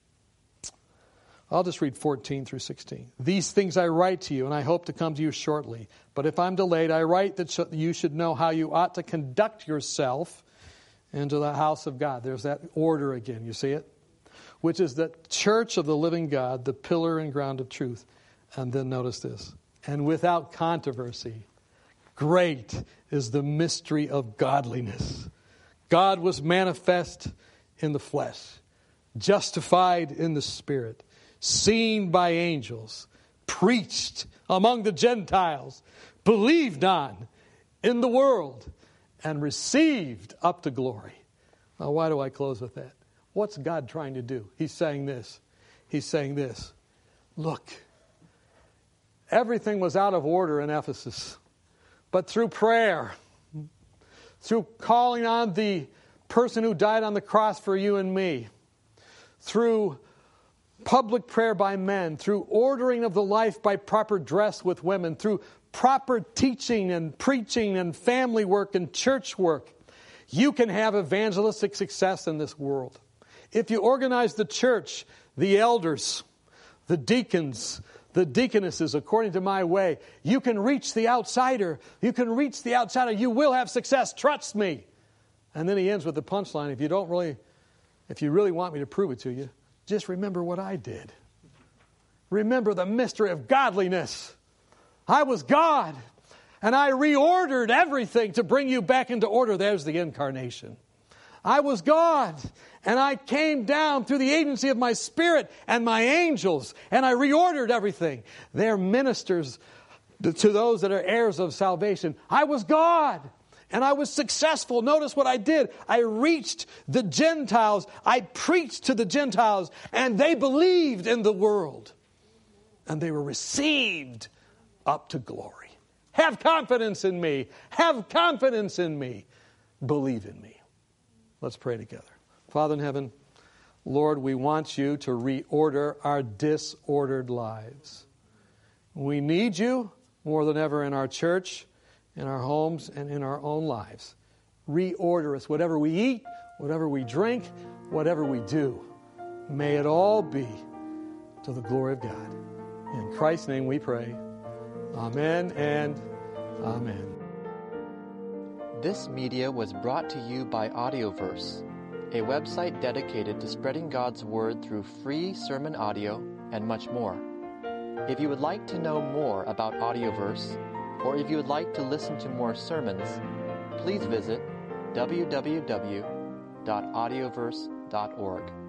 I'll just read fourteen through sixteen. These things I write to you, and I hope to come to you shortly. But if I'm delayed, I write that you should know how you ought to conduct yourself into the house of God. There's that order again. You see it? Which is the church of the living God, the pillar and ground of truth. And then notice this. And without controversy, great is the mystery of godliness. God was manifest in the flesh, justified in the Spirit, seen by angels, preached among the Gentiles, believed on in the world, and received up to glory. Now, why do I close with that? What's God trying to do? He's saying this. He's saying this. Look, everything was out of order in Ephesus. But through prayer, through calling on the person who died on the cross for you and me, through public prayer by men, through ordering of the life by proper dress with women, through proper teaching and preaching and family work and church work, you can have evangelistic success in this world. If you organize the church, the elders, the deacons, the deaconesses, according to my way, you can reach the outsider. You can reach the outsider. You will have success. Trust me. And then he ends with the punchline. If you don't really, if you really want me to prove it to you, just remember what I did. Remember the mystery of godliness. I was God, and I reordered everything to bring you back into order. There's the incarnation. I was God, and I came down through the agency of my Spirit and my angels, and I reordered everything. They're ministers to those that are heirs of salvation. I was God, and I was successful. Notice what I did. I reached the Gentiles. I preached to the Gentiles, and they believed in the world, and they were received up to glory. Have confidence in me. Have confidence in me. Believe in me. Let's pray together. Father in heaven, Lord, we want you to reorder our disordered lives. We need you more than ever in our church, in our homes, and in our own lives. Reorder us. Whatever we eat, whatever we drink, whatever we do, may it all be to the glory of God. In Christ's name we pray. Amen and amen. This media was brought to you by Audioverse, a website dedicated to spreading God's Word through free sermon audio and much more. If you would like to know more about Audioverse, or if you would like to listen to more sermons, please visit w w w dot audioverse dot org.